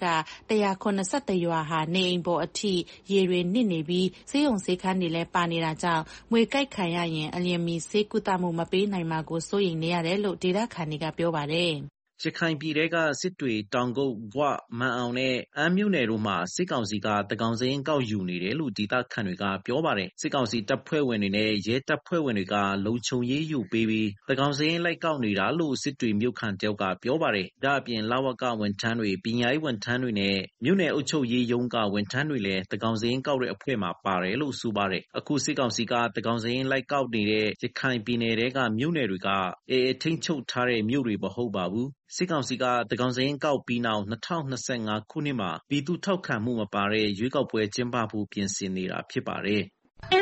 181ရွာဟာနေအိမ်ပေါ်အထိရေတွေနစ်နေပြီးဆေးရုံဆေးခန်းတွေလည်းပါနေတာကြောင့်မွေကြိုက်ခံရရင်အလျင်မီဆေးကုသမှုမပေးနိုင်မှာကိုစိုးရိမ်နေရတယ်လို့ဒေသခံတွေကပြောပါတယ်။ရခိုင်ပြည်ထဲကစစ်တွေတောင်ကုတ်ဘွမန်အောင်နဲ့အမ်းမြို့နယ်တို့မှာစစ်ကောင်စီကတကောင်စင်းကောက်ယူနေတယ်လို့ဒေသခံတွေကပြောပါတယ်စစ်ကောင်စီတပ်ဖွဲ့ဝင်တွေနဲ့ရဲတပ်ဖွဲ့ဝင်တွေကလုံခြုံရေးယူပေးပြီးတကောင်စင်းလိုက်ကောက်နေတာလို့စစ်တွေမြို့ခံတယောက်ကပြောပါတယ်ဒါအပြင်လဝကဝန်ထမ်းတွေပညာရေးဝန်ထမ်းတွေနဲ့မြို့နယ်အုပ်ချုပ်ရေးရုံးကဝန်ထမ်းတွေလည်းတကောင်စင်းကောက်တဲ့အဖွဲ့မှာပါတယ်လို့ဆိုပါတယ်အခုစစ်ကောင်စီကတကောင်စင်းလိုက်ကောက်နေတဲ့ရခိုင်ပြည်နယ်ထဲကမြို့နယ်တွေကထိန်းချုပ်ထားတဲ့မြို့တွေမဟုတ်ပါဘူးစစ်ကောင်စီကတကောင်စင်းကောက်ပြီးနောက်2025ခုနှစ်မှာပြည်သူထောက်ခံမှုမပါတဲ့ရွေးကောက်ပွဲကျင်းပဖို့ပြင်ဆင်နေတာဖြစ်ပါတယ်။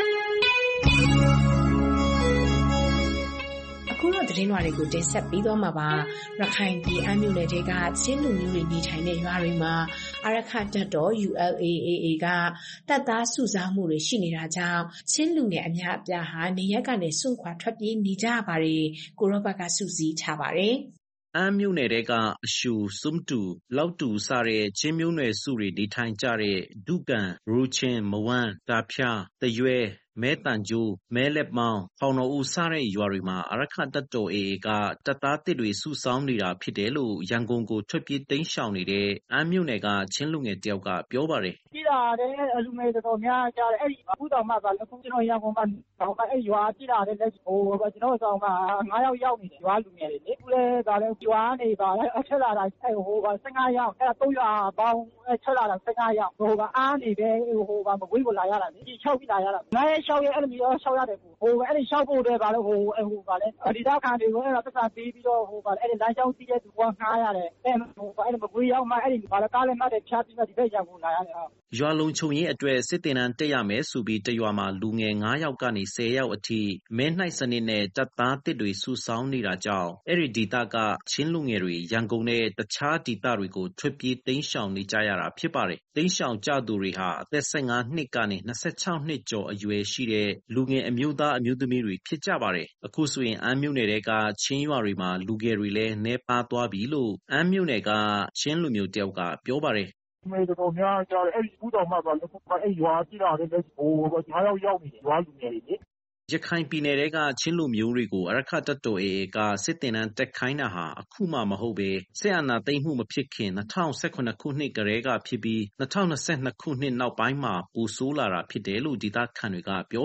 အခုတော့သတင်းလွှာတွေကိုတင်ဆက်ပြီးတော့မှာပါရခိုင်ပြည်အမ်းမြို့နယ်တွေကချင်းလူမျိုးတွေနေထိုင်တဲ့ရွာတွေမှာအာရခတပ်တော် ULA/AA ကတပ်သားစုဆောင်းမှုတွေရှိနေတာကြောင့်ချင်းလူငယ်အများအပြားဟာနေရပ်ကနေစွန့်ခွာထွက်ပြေးနေကြရပါတယ်ကိုရောဘတ်ကစုစည်းထားပါတယ်အမ်းမြို့နယ်ကအရှူစွမ်တူလောက်တူစတဲ့ချင်းမျိုးနွယ်စုတွေနေထိုင်ကြတဲ့ဒုကန်ရူချင်းမဝမ်းတာဖျားတရွဲမဲတန်ကျိုးမဲလက်မောင်းဖောင်တော်ဦးစတဲ့ရွာတွေမှာအာရခတပ်တော် AA ကတပ်သားတစ်တွေစုဆောင်းနေတာဖြစ်တယ်လို့ရန်ကုန်ကိုထွက်ပြေးတိမ်းရှောင်နေတဲ့အမ်းမြို့နယ်ကချင်းလူငယ်တယောက်ကပြောပါတယ်။ပြည်လာတဲ့အလူငယ်တော်များကြတယ်အဲ့ဒီအခုတောင်မှလည်းကျွန်တော်ရန်ကုန်မှာတော့အဲ့ရွာပြည်လာတဲ့လက်ကျွန်တော်ဆောင်မှာ9ယောက်ရောက်နေတယ်ရွာလူငယ်တွေလေအခုလည်းဒါလည်းရွာနေပါအချက်လာတာအဲ့15ယောက်အဲ့3ရွာပေါင်းချက်လာတာ15ယောက်အားနေပဲမကွေးကိုလာရတာလေဒီ6ပြီးလာရတာ9ရက်6ရက်အဲ့လိုမျိုး6ရတယ်အဲ့ဒီ6ဖို့တည်းပါလို့ပါလေဒီသားခံတွေကိုအဲ့ဒါပတ်စံပေးပြီးတော့အဲ့ဒီလမ်းကြောင်းစီးတဲ့သူကငှားရတယ်အဲ့မကွေးရောက်မှအဲ့ဒီဘာလဲကားလည်းမှတ်တယ်ဖြားပြီးတော့ဒီဘက်ရန်ကုန်လာရတယ်ရွာလုံခြုံရေးအတွက်စစ်တင်တန်းတက်ရမယ်ဆိုပြီးတရွာမှာလူငယ်9ယောက်ကနေ10ယောက်အထိမဲနှိုက်စနစ်နဲ့တပ်သားတစ်တွေစုဆောင်းနေတာကြောင့်အဲ့ဒီဒေသကချင်းလူငယ်တွေရန်ကုန်နဲ့တခြားဒေသတွေကိုထွက်ပြေးတိမ်းရှောင်နေကြရတာဖြစ်ပါတယ်တိမ်းရှောင်ကြသူတွေဟာအသက်15နှစ်ကနေ26နှစ်ကျော်အရွယ်ရှိတဲ့လူငယ်အမျိုးသားအမျိုးသမီးတွေဖြစ်ကြပါတယ်အခုဆိုရင်အမ်းမြို့နယ်ကချင်းရွာတွေမှာလူငယ်တွေလည်းနှဲပါသွားပြီလို့အမ်းမြို့နယ်ကချင်းလူမျိုးတယောက်ကပြောပါတယ်မေတော်များကြတယ်အဲ့ဒီခုတော်မှပါလို့အဲ့ရွာပြည်လာတဲ့9ယောက်ရောက်နေတယ်ရွာလူငယ်တွေလေရခိုင်ပြည်နယ်ကချင်းလူမျိုးတွေကိုအာရခတပ်တော် AA ကစစ်တင်တန်းတက်ခိုင်းတာဟာအခုမှမဟုတ်ပဲဆက်အာဏာသိမ်းမှုမဖြစ်ခင်2018ခုနှစ်ကတည်းကဖြစ်ပြီး2022ခုနှစ်နောက်ပိုင်းမှာပိုဆိုးလာတာဖြစ်တယ်လို့ဒေသခံတွေကပြောပါတယ်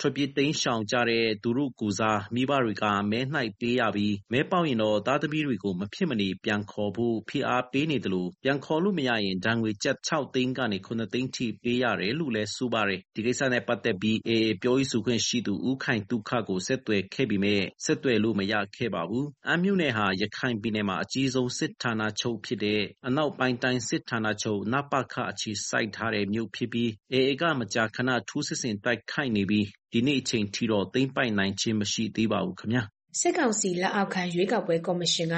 ထွက်ပြေးတိမ်းရှောင်ကြတဲ့သူတို့ကိုယ်စားမိဘတွေကမဲနှိုက်ပေးရပြီးမဲပေါက်ရင်တော့သားသမီးတွေကိုမဖြစ်မနေပြန်ခေါ်ဖို့ဖိအားပေးနေတယ်လို့ပြန်ခေါ်လို့မရရင်ဒဏ်ငွေကျပ်6 သိန်းကနေ9 သိန်းထိပေးရတယ်လို့လည်းဆိုပါတယ်ဒီကိစ္စနဲ့ပတ်သက်ပြီးပြောရေးဆိုခွင့်ရှိသူဦးခိုင်ဒုက္ခကိုဆက်သွယ်ခဲ့ပြီးမဲ့ဆက်သွယ်လို့မရခဲ့ပါဘူးအမ်းမြို့နယ်ဟာရခိုင်ပြည်နယ်မှာအကြီးဆုံးစစ်ဌာနချုပ်ဖြစ်တဲ့အနောက်ပိုင်းတိုင်းစစ်ဌာနချုပ်နပခအခြေစိုက်ထားတဲ့မြို့ဖြစ်ပြီးကမကြာခဏထူးစစ်ဆင်တိုက်ခိုက်နေပြီးဒီနေ့အချိန်ထိတော့သိမ်းပိုက်နိုင်ခြင်းမရှိသေးပါဘူးခင်ဗျာစစ်ကောင်စီလက်အောက်ခံရွေးကောက်ပွဲကော်မရှင်က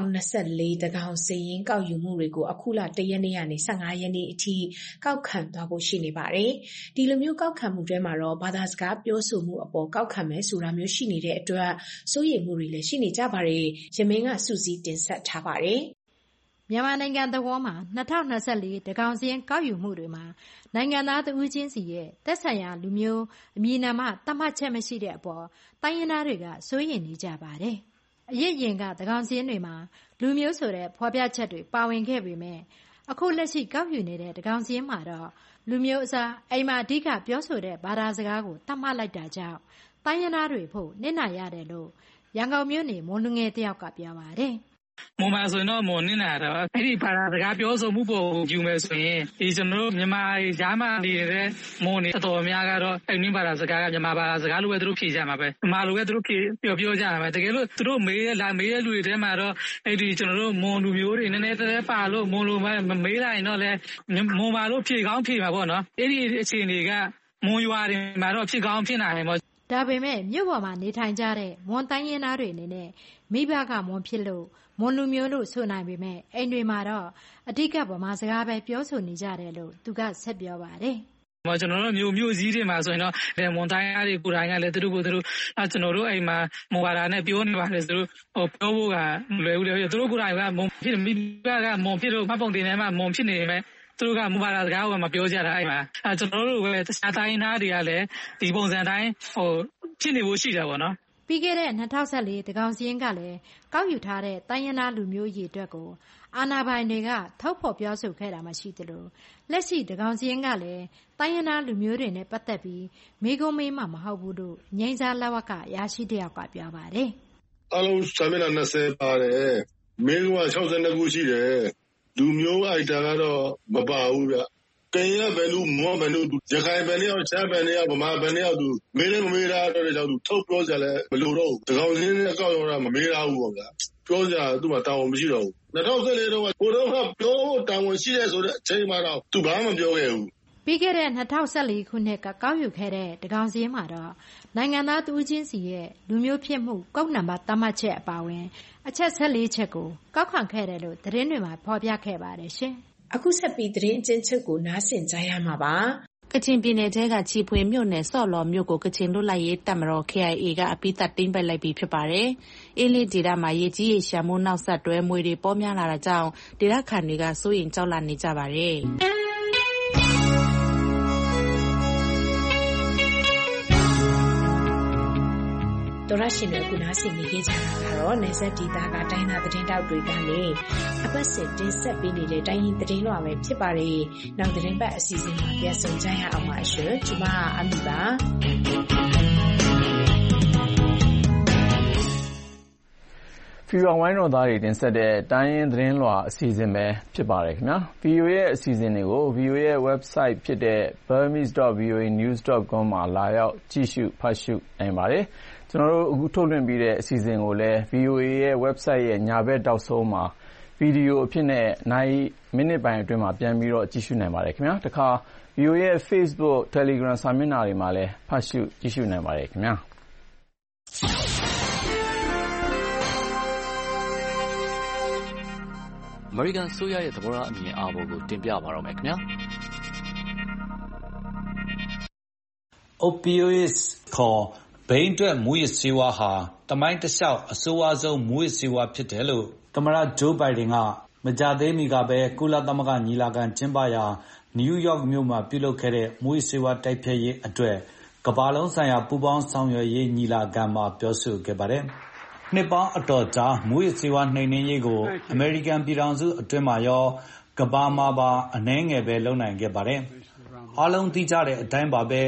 2024တကောင်စာရင်းကောက်ယူမှုတွေကိုအခုလ1ရက်နေ့ကနေ15ရက်နေ့အထိကောက်ခံသွားဖို့ရှိနေပါတယ်။ဒီလိုမျိုးကောက်ခံမှုတွေမှာတော့ဘာသာစကားပြောဆိုမှုအပေါ်ကောက်ခံမယ်ဆိုတာမျိုးရှိနေတဲ့အတွက်စိုးရိမ်မှုတွေလည်းရှိနေကြပါတယ်။ရမင်းကစူးစီးတင်ဆက်ထားပါတယ်။မြန်မာနိုင်ငံသဘောမှာ2024တကောင်စာရင်းကောက်ယူမှုတွေမှာနိုင်ငံသားတဦးချင်းစီရဲ့သက်ဆိုင်ရာလူမျိုးအမည်နာမသတ်မှတ်ချက်မရှိတဲ့အပေါ်တိုင်းရင်းသားတွေကစိုးရိမ်နေကြပါတယ်။အရင်ရင်ကတကောင်စာရင်းတွေမှာလူမျိုးဆိုတဲ့ဖော်ပြချက်တွေပါဝင်ခဲ့ပေမဲ့အခုလက်ရှိကောက်ယူနေတဲ့တကောင်စာရင်းမှာတော့လူမျိုးအစားအိမ်မှာအဓိကပြောဆိုတဲ့ဘာသာစကားကိုသတ်မှတ်လိုက်တာကြောင့်တိုင်းရင်းသားတွေဖို့နစ်နာရတယ်လို့ရန်ကုန်မြို့နေမွန်လူငယ်တယောက်ကပြောပါတယ်။မွန်မှာဆိုရင်တော့မွန်နစ်နာတော့အဲ့ဒီဘာသာစကားပြောဆိုမှုပေါ်ယူမယ်ဆိုရင်ဒီကျွန်တော်တို့မြန်မာဂျာမနေတဲ့မွန်တွေအတော်များကတော့အဲ့ဒီဘာသာစကားကမြန်မာဘာသာစကားလိုပဲသူတို့ဖြေကြမှာပဲမြန်မာလိုပဲသူတို့ပြောကြမှာပဲတကယ်လို့သူတို့မေးတဲ့လူတွေထဲမှာတော့အဲ့ဒီကျွန်တော်တို့မွန်လူမျိုးတွေနည်းနည်းသေးပါလို့မွန်လိုမေးလိုက်ရင်တော့လေမွန်ပါလို့ဖြေကောင်းဖြေမှာပေါ့နော်အဲ့ဒီအခြေအနေကမွန်ရွာတွေမှာတော့ဖြစ်ကောင်းဖြစ်နိုင်မှာဒါပေမဲ့မြို့ပေါ်မှာနေထိုင်ကြတဲ့မွန်တိုင်းရင်းသားတွေအနေနဲ့မိဘကမွန်ဖြစ်လို့မွန်လူမျိုးလို့ဆိုနိုင်ပေမဲ့အိမ်တွေမှာတော့အဓိကဗမာစကားပဲပြောဆိုနေကြတယ်လို့သူကဆက်ပြောပါတယ်ကျွန်တော်တို့မျိုးကြီးတွေမှာဆိုရင်တော့မွန်တိုင်းအားတွေကိုယ်တိုင်ကလည်းသူတို့ကျွန်တော်တို့အိမ်မှာမွန်ဘာသာနဲ့ပြောနေပါတယ်သူတို့ပြောဖို့ကလွယ်ဦးလေသူတို့ကိုယ်တိုင်ကမွန်ဖြစ်မိဘကမွန်ဖြစ်လို့မှတ်ပုံတင်ထဲမှာမွန်ဖြစ်နေပေမဲ့သူတို့ကမူဘာသာစကားကိုမပြောကြတာအဲ့မှာကျွန်တော်တို့ပဲတခြားတိုင်းသားတွေကလည်းဒီပုံစံတိုင်းဖြစ်နေဖို့ရှိတယ်ပေါ့နော်ပြီးခဲ့တဲ့2014တကောင်စင်းကလည်းကောက်ယူထားတဲ့တိုင်းရင်းသားလူမျိုးရေးအတွက်ကိုအာဏာပိုင်တွေကထုတ်ဖော်ပြောဆိုခဲ့တာမရှိသလိုလက်ရှိတကောင်စင်းကလည်းတိုင်းရင်းသားလူမျိုးတွေနဲ့ပတ်သက်ပြီးမိကုံးမေးမှမဟုတ်ဘူးလို့ငိမ့်စားလက်ဝက်ကရရှိတဲ့ယောက်ကပြောပါတယ်အလုံးစာမျက်နှာ20ပါတယ်မင်းက62ခုရှိတယ်လူမျိုးအိုက်တာကတော့မပါဘူးဗျကင်ရဘယ်လူမောဘယ်လူရခိုင်ဘယ်နေအောင်ချမ်းဘယ်နေအောင်ဗမာဘယ်နေအောင်သူမေးလည်းမမေးတာတော့ကြောင့်သူထုတ်ပြောကြလဲမလို့တော့တကောင်စင်းနဲ့အကောက်ရောတာမမေးတာဘူးပေါ့ဗျာပြောကြသူ့မှာတာဝန်မရှိတော့ဘူး2014တော့ကိုတော့ပြောတာဝန်ရှိရဲဆိုတဲ့အချိန်မှတော့သူဘာမှမပြောခဲ့ဘူးပြီးခဲ့တဲ့2014ခုနှစ်ကကောက်ယူခဲ့တဲ့တကောင်စင်းမှာတော့နိုင်ငံသားတဦးချင်းစီရဲ့လူမျိုးဖြစ်မှုကုတ်နံပါတ်သတ်မှတ်ချက်အပါအဝင်အချက်14ချက်ကိုကောက်ခံခဲ့တယ်လို့သတင်းတွေမှာဖော်ပြခဲ့ပါတယ်ရှင်အခုဆက်ပြီးသတင်းအကျဉ်းချုပ်ကိုနားဆင်ကြရမှာပါကချင်ပြည်နယ်ထဲကချီဖွေမြို့နယ်စော့လော်မြို့ကိုကချင်လွတ်လပ်ရေးတပ်မတော် KIA ကအပိသက်သိမ်းပိုက်လိုက်ပြီးဖြစ်ပါတယ်။အေးလေးဒေသမှာရေကြီးရေရှမ်းမိုးနောက်ဆက်တွဲမွေတွေပေါများလာတာကြောင့်ဒေသခံတွေကစိုးရိမ်ကြောက်လန့်နေကြပါတယ်။တော်ရရှိတဲ့ကုနာစီနေခဲ့ကြတာကတော့နေဆက်ဒေတာကတိုင်းသားသတင်းတောက်တွေကနေအပတ်စဉ်တင်ဆက်ပေးနေတဲ့တိုင်းရင်းသတင်းလွှာပဲဖြစ်ပါတယ်။နောက်သတင်းပတ်အစီအစဉ်မှာပြန်ဆုံကြရအောင်ပါအရှင်။ကျွန်မအမီပါ။ဖီရောဝိုင်းတော်သားတွေတင်ဆက်တဲ့တိုင်းရင်းသတင်းလွှာအစီအစဉ်ပဲဖြစ်ပါတယ်ခင်ဗျာ။ VOA ရဲ့အစီအစဉ်တွေကို VOA ရဲ့ website ဖြစ်တဲ့ burmese.voanews.com မှာလာရောက်ကြည့်ရှုဖတ်ရှုနိုင်ပါတယ်။ကျွန်တော်တို့အခုထုတ်လွှင့်ပြီးတဲ့အစီအစဉ်ကိုလည်း VOA ရဲ့ website ရဲ့ညာဘက်တောက်ဆုံးမှာဗီဒီယိုအဖြစ်နဲ့မိနစ်ပိုင်းအတွင်းမှာပြန်ပြီးတော့ကြည့်ရှုနိုင်ပါတယ်ခင်ဗျာ။တခါ VOA ရဲ့ Facebook, Telegram စာမျက်နှာတွေမှာလည်းဖတ်ရှုကြည့်ရှုနိုင်ပါတယ်ခင်ဗျာ။အမေရိကန်ဆိုရရဲ့သဘောထားအမြင်အာဘော်ကိုတင်ပြပါတော့မယ်ခင်ဗျာ။ Opioids ခေါ်ဘိန်းအတွက်မူးယစ်ဆေးဝါးဟာသမိုင်းတလျှောက်အဆိုးဝါးဆုံးမူးယစ်ဆေးဝါးဖြစ်တယ်လို့သမ္မတဂျိုးဘိုင်ဒန်ကမကြာသေးမီကပဲကုလသမဂ္ဂညီလာခံကျင်းပရာနယူးယောက်မြို့မှာပြုလုပ်ခဲ့တဲ့မူးယစ်ဆေးဝါးတိုက်ဖျက်ရေးအတွက်ကမ္ဘာလုံးဆိုင်ရာပူးပေါင်းဆောင်ရွက်ရေးညီလာခံမှာပြောဆိုခဲ့ပါတယ်။နှစ်ပေါင်းအတော်ကြာမူးယစ်ဆေးဝါးနှိမ်နင်းရေးကိုအမေရိကန်ပြည်ထောင်စုအတွင်းမှာရောကမ္ဘာမှာပါအနည်းငယ်ပဲလုပ်နိုင်ခဲ့ပါတယ်။အားလုံးသိကြတဲ့အတိုင်းပါပဲ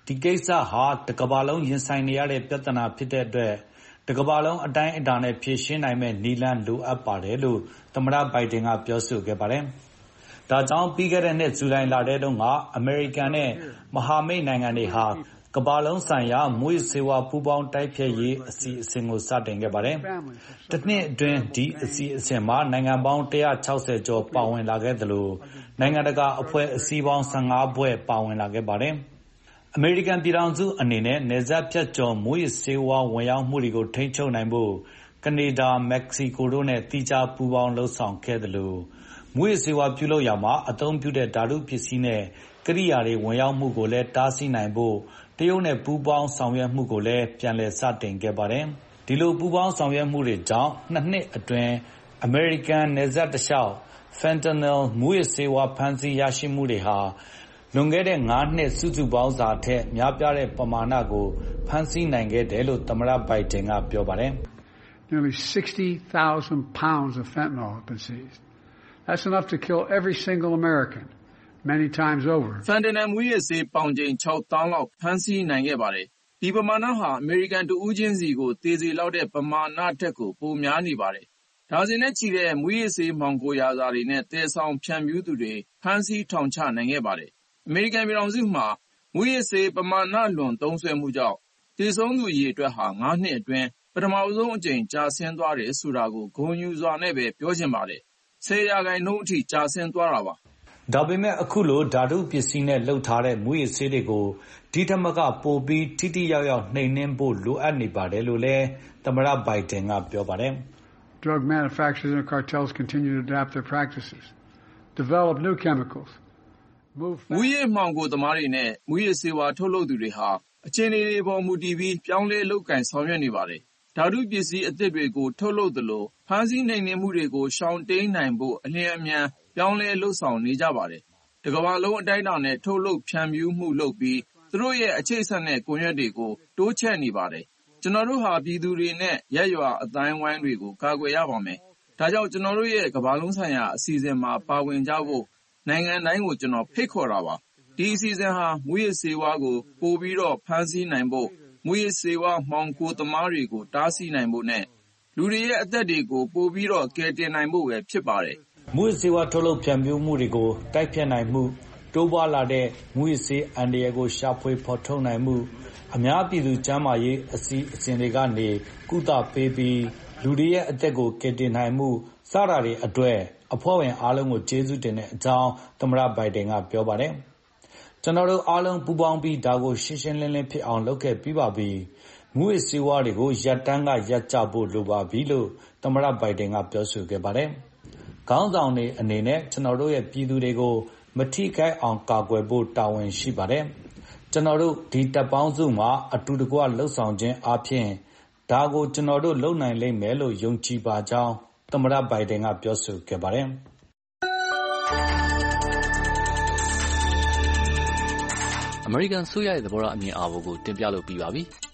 ဒီကိစ္စဟာတကမ္ဘာလုံးရင်ဆိုင်နေရတဲ့ပြဿနာဖြစ်တဲ့အတွက်တကမ္ဘာလုံးအတိုင်းအတာနဲ့ဖြေရှင်းနိုင်မယ့်နည်းလမ်းလိုအပ်ပါတယ်လို့သမ္မတဘိုင်ဒန်ကပြောဆိုခဲ့ပါတယ်။ဒါကြောင့်ပြီးခဲ့တဲ့နှစ်ဇူလိုင်လထဲတုန်းကအမေရိကန်နဲ့မဟာမိတ်နိုင်ငံတွေဟာကမ္ဘာလုံးဆိုင်ရာမူးယစ်ဆေးဝါးပူးပေါင်းတိုက်ဖျက်ရေးအစီအစဉ်ကိုစတင်ခဲ့ပါတယ်။တစ်နှစ်အတွင်းဒီအစီအစဉ်မှာနိုင်ငံပေါင်း160ကျော်ပါဝင်လာခဲ့သလိုနိုင်ငံတကာအဖွဲ့အစည်းပေါင်း15ဖွဲ့ပါဝင်လာခဲ့ပါတယ်။အမေရိကန်ပြည်ထောင်စုအနေနဲ့နယ်စပ်ဖြတ်ကျော်မူးယစ်ဆေးဝါးဝင်ရောက်မှုတွေကိုထိန်းချုပ်နိုင်ဖို့ကနေဒါ၊မက္ကဆီကိုတို့နဲ့သီးခြားပူးပေါင်းလှုပ်ဆောင်ခဲ့သလိုမူးယစ်ဆေးဝါးပြုလုပ်ရာမှာအသုံးပြုတဲ့ဓာတုပစ္စည်းနဲ့ကိရိယာတွေဝင်ရောက်မှုကိုလည်းတားဆီးနိုင်ဖို့တရုတ်နဲ့ပူးပေါင်းဆောင်ရွက်မှုကိုလည်းပြန်လည်စတင်ခဲ့ပါတယ်။ဒီလိုပူးပေါင်းဆောင်ရွက်မှုတွေကြောင့်2နှစ်အတွင်းအမေရိကန်နယ်စပ်တလျှောက် Fentanyl မူးယစ်ဆေးဝါးဖမ်းဆီးရရှိမှုတွေဟာလွန်ခဲ့တဲ့5နှစ်စုစုပေါင်းစာထက်များပြားတဲ့ပမာဏကိုဖမ်းဆီးနိုင်ခဲ့တယ်လို့သမ္မတဘိုင်ဒန်ကပြောပါတယ်။ Nearly 60,000 pounds of fentanyl have been seized. That's enough to kill every single American many times over. Fentanyl မူးယစ်ဆေးပေါင်ချိန်6သောင်းလောက်ဖမ်းဆီးနိုင်ခဲ့ပါတယ်။ဒီပမာဏဟာအမေရိကန်တဦးချင်းစီကိုသေစေလောက်တဲ့ပမာဏထက်ကိုပိုများနေပါတယ်။ဒါစဉ်နဲ့ချီတဲ့မူးယစ်ဆေးမှောင်ခိုရာဇာတွေနဲ့တည်ဆောင်ဖြန့်ဖြူးသူတွေဖမ်းဆီးထောင်ချနိုင်ခဲ့ပါတယ်။အမေရိကန်ပြည်ထောင်စုမှာမူးယစ်ဆေးပမာဏလွန်သုံးစွဲမှုကြောင့်သေဆုံးသူအရေအတွက်ဟာ9နှစ်အတွင်းပထမဆုံးအကြိမ်ကျဆင်းသွားတယ်ဆိုတာကိုဂုဏ်ယူစွာနဲ့ပဲပြောချင်ပါတယ်။10%အထိကျဆင်းသွားတာပါ။ဒါပေမဲ့အခုလိုဓာတုပစ္စည်းနဲ့လုပ်ထားတဲ့မူးယစ်ဆေးတွေကိုဒီထက်မကပိုပြီးထိထိရောက်ရောက်နှိမ်နင်းဖို့လိုအပ်နေပါတယ်လို့လည်းသမ္မတဘိုင်ဒန်ကပြောပါတယ်။ Drug manufacturers and cartels continue to adapt their practices, develop new chemicals. မူးယစ်မှောင်ခိုသမားတွေနဲ့မူးယစ်ဆေးဝါးထုတ်လုပ်သူတွေဟာအခြေအနေတွေပေါ်မူတည်ပြီးပြောင်းလဲလုပ်ကိုင်ဆောင်ရွက်နေပါတယ်။ဓာတုပစ္စည်းအသစ်တွေကိုထုတ်လုပ်သလိုဖမ်းဆီးနှိမ်နင်းမှုတွေကိုရှောင်တိမ်းနိုင်ဖို့အလျင်အမြန်ပြောင်းလဲလုပ်ဆောင်နေကြပါတယ်။တကမ္ဘာလုံးအတိုင်းအတာနဲ့ထုတ်လုပ်ဖြန့်ဖြူးမှုလုပ်ပြီးသူတို့ရဲ့အချိတ်ဆက်တဲ့ကွန်ရက်တွေကိုတိုးချဲ့နေပါတယ်။ကျွန်တော်တို့ဟာပြည်သူတွေနဲ့ရပ်ရွာအတိုင်းဝိုင်းတွေကိုကာကွယ်ရပါမယ်။ဒါကြောင့်ကျွန်တော်တို့ရဲ့ကမ္ဘာလုံးဆိုင်ရာအစီအစဉ်မှာပါဝင်ကြဖို့နိုင်ငံတိုင်းကိုကျွန်တော်ဖိတ်ခေါ်တာပါ။ဒီအစီအစဉ်ဟာမူးယစ်ဆေးဝါးကိုပိုပြီးတော့ဖမ်းဆီးနိုင်ဖို့မူးယစ်ဆေးဝါးမှောင်ခိုသမားတွေကိုတားဆီးနိုင်ဖို့နဲ့လူတွေရဲ့အသက်တွေကိုပိုပြီးတော့ကယ်တင်နိုင်ဖို့ပဲဖြစ်ပါတယ်။မူးယစ်ဆေးဝါးထုတ်လုပ်ဖြန့်ဖြူးမှုတွေကိုတိုက်ဖျက်နိုင်မှုတိုးပွားလာတဲ့မူးယစ်ဆေးအန္တရာယ်ကိုရှာဖွေဖော်ထုတ်နိုင်မှုအများပြည်သူကျန်းမာရေးအစီအစဉ်တွေကနေကုသပေးပြီးလူတွေရဲ့အသက်ကိုကယ်တင်နိုင်မှုစတာတွေအတွက်အဖွဲ့ဝင်အားလုံးကိုကျေးဇူးတင်တဲ့အကြောင်းသမ္မတဘိုင်ဒန်ကပြောပါတယ်။ကျွန်တော်တို့အားလုံးပူးပေါင်းပြီးဒါကိုရှင်းရှင်းလင်းလင်းဖြစ်အောင်လုပ်ခဲ့ပြီးပါပြီ။မူးယစ်ဆေးဝါးတွေကိုရပ်တန်းကရပ်ကြဖို့လိုပါပြီလို့သမ္မတဘိုင်ဒန်ကပြောဆိုခဲ့ပါတယ်။ခေါင်းဆောင်တွေအနေနဲ့ကျွန်တော်တို့ရဲ့ပြည်သူတွေကိုမထိခိုက်အောင်ကာကွယ်ဖို့တာဝန်ရှိပါတယ်။ကျွန်တော်တို့ဒီတပ်ပေါင်းစုမှာအတူတကွလှုပ်ဆောင်ခြင်းအပြင်ဒါကိုကျွန်တော်တို့လုပ်နိုင်လိမ့်မယ်လို့ယုံကြည်ပါကြောင်းသမ္မတဘိုင်ဒန်ကပြောဆိုခဲ့ပါတယ်။အမေရိကန်ဆိုရရဲ့သဘောထားအမြင်အာဘော်ကိုတင်ပြလို့ပြီးပါပြီ။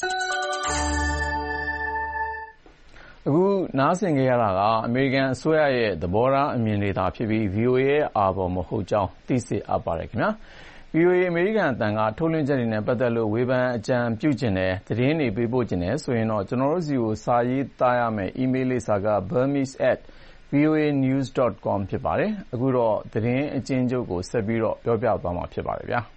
အခုနားဆင်ကြရတာကအမေရိကန်အစိုးရရဲ့သဘောထားအမြင်တွေသာဖြစ်ပြီး VOA ရဲ့အာဘော်မဟုတ်ကြောင်းသိစေအပ်ပါတယ်ခင်ဗျာ။ VOA အမေရိကန်အသံကထုတ်လွှင့်ချက်တွေနဲ့ပတ်သက်လို့ဝေဖန်အကြံပြုခြင်းနဲ့သတင်းတွေပေးပို့ခြင်းနဲ့ဆိုရင်တော့ကျွန်တော်တို့စီကိုစာရေးသားရမယ်အီးမေးလ်လိပ်စာက burmese@voanews.com ဖြစ်ပါတယ်။အခုတော့သတင်းအကျဉ်းချုပ်ကိုဆက်ပြီးတော့ပြောပြသွားမှာဖြစ်ပါတယ်ဗျာ။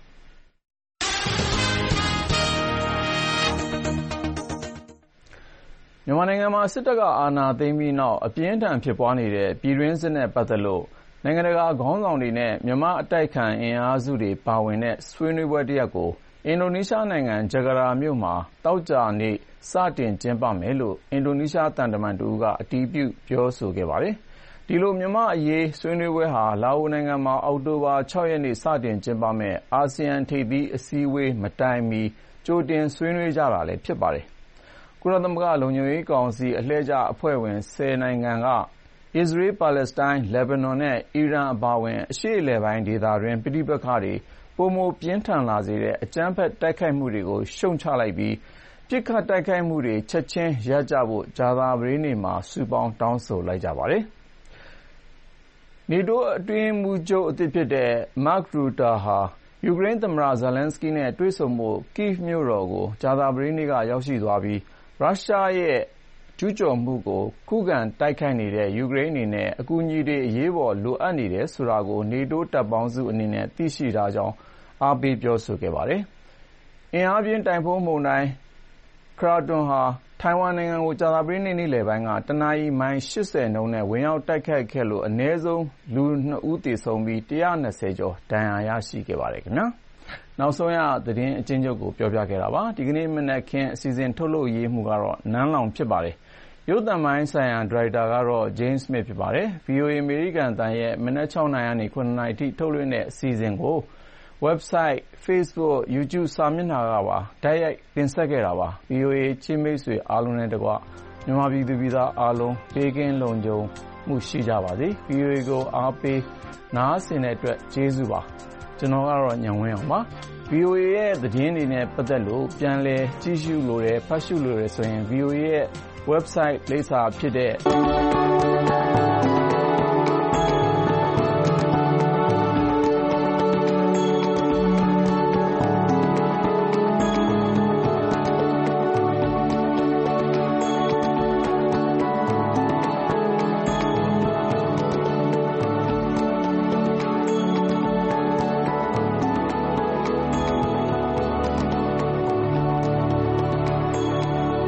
မြန်မာနိုင်ငံမှာစစ်တပ်ကအာဏာသိမ်းပြီးနောက်အပြင်းထန်ဖြစ်ပွားနေတဲ့ပြည်တွင်းစစ်နဲ့ပတ်သက်လို့နိုင်ငံတကာခေါင်းဆောင်တွေနဲ့မြန်မာအတိုက်ခံအင်အားစုတွေပါဝင်တဲ့ဆွေးနွေးပွဲတစ်ရပ်ကိုအင်ဒိုနီးရှားနိုင်ငံဂျကာတာမြို့မှာသောကြာနေ့စတင်ကျင်းပမယ်လို့အင်ဒိုနီးရှားသံတမန်တဦးကအတည်ပြုပြောဆိုခဲ့ပါတယ်။ဒီလိုမြန်မာအရေးဆွေးနွေးပွဲဟာလာအိုနိုင်ငံမှာအောက်တိုဘာ6ရက်နေ့စတင်ကျင်းပမယ့်အာဆီယံထိပ်သီးအစည်းအဝေးမတိုင်မီကြိုတင်ဆွေးနွေးကြတာလည်းဖြစ်ပါတယ်။ကုလသမဂ္ဂလုံခြုံရေးကောင်စီအလှည့်ကျအဖွဲ့ဝင်10နိုင်ငံကအစ္စရေး၊ပါလက်စတိုင်း၊လက်ဘနွန်နဲ့အီရန်အပါအဝင်အရှေ့အလယ်ပိုင်းဒေသတွင်းပဋိပက္ခတွေပိုမိုပြင်းထန်လာစေတဲ့အကြမ်းဖက်တိုက်ခိုက်မှုတွေကိုရှုတ်ချလိုက်ပြီးပစ်ခတ်တိုက်ခိုက်မှုတွေချက်ချင်းရပ်ကြဖို့ကြာသပတေးနေ့မှာစုပေါင်းတောင်းဆိုလိုက်ကြပါတယ်။ NATO အတွင်းရေးမှူးချုပ်အသစ်ဖြစ်တဲ့ Mark Rutte ဟာယူကရိန်းသမ္မတ Zelensky နဲ့တွေ့ဆုံဖို့ Kyiv မြို့တော်ကိုကြာသပတေးနေ့ကရောက်ရှိသွားပြီးရုရှားရဲ့ကျူးကျော်မှုကိုခုခံတိုက်ခိုက်နေတဲ့ယူကရိန်းအနေနဲ့အကူအညီတွေအရေးပေါ်လိုအပ်နေတယ်ဆိုတာကို NATO တပ်ပေါင်းစုအနေနဲ့သိရှိထားကြောင်းအားပေးပြောဆိုခဲ့ပါတယ်။အင်အားပြင်းတိုင်ဖုန်းမုန်တိုင်း Kraton ဟာထိုင်ဝမ်နိုင်ငံကိုကြာသပတေးနေ့နေ့လယ်ပိုင်းကတနာရီမိုင်80နှုန်းနဲ့ဝင်ရောက်တိုက်ခတ်ခဲ့လို့အနည်းဆုံးလူ2ဦးသေဆုံးပြီး120ကျော်ဒဏ်ရာရရှိခဲ့ပါတယ်ခင်ဗျာ။နောက်ဆုံးရသတင်းအကျဉ်းချုပ်ကိုပြောပြခဲ့တာပါ။ဒီကနေ့မနက်ခင်းအစီအစဉ်ထုတ်လုပ်ရေးမှုကတော့နန်းလောင်ဖြစ်ပါတယ်။ရုပ်သံပိုင်းဆိုင်ရာဒါရိုက်တာကတော့ James Smith ဖြစ်ပါတယ်။ VOA အမေရိကန်အသံရဲ့မနက်6နာရီကနေ9နာရီထိထုတ်လွှင့်တဲ့အစီအစဉ်ကို website, Facebook, YouTube စာမျက်နှာကပါတိုက်ရိုက်တင်ဆက်ခဲ့တာပါ။ VOA ချင်းမိတ်ဆွေအားလုံးနဲ့တကွမြန်မာပြည်သူပြည်သားအားလုံးဘေးကင်းလုံခြုံမှုရှိကြပါစေ။ VOA ကိုအားပေးနားဆင်တဲ့အတွက်ကျေးဇူးပါ။ကျွန်တော်ကတော့ညံဝင်းအောင်ပါ။ VOA ရဲ့သတင်းတွေနဲ့ပတ်သက်လို့ပြန်လည်ကြည့်ရှုလို့ရဖတ်ရှုလို့ရဆိုရင် VOA ရဲ့ website လိပ်စာဖြစ်တဲ့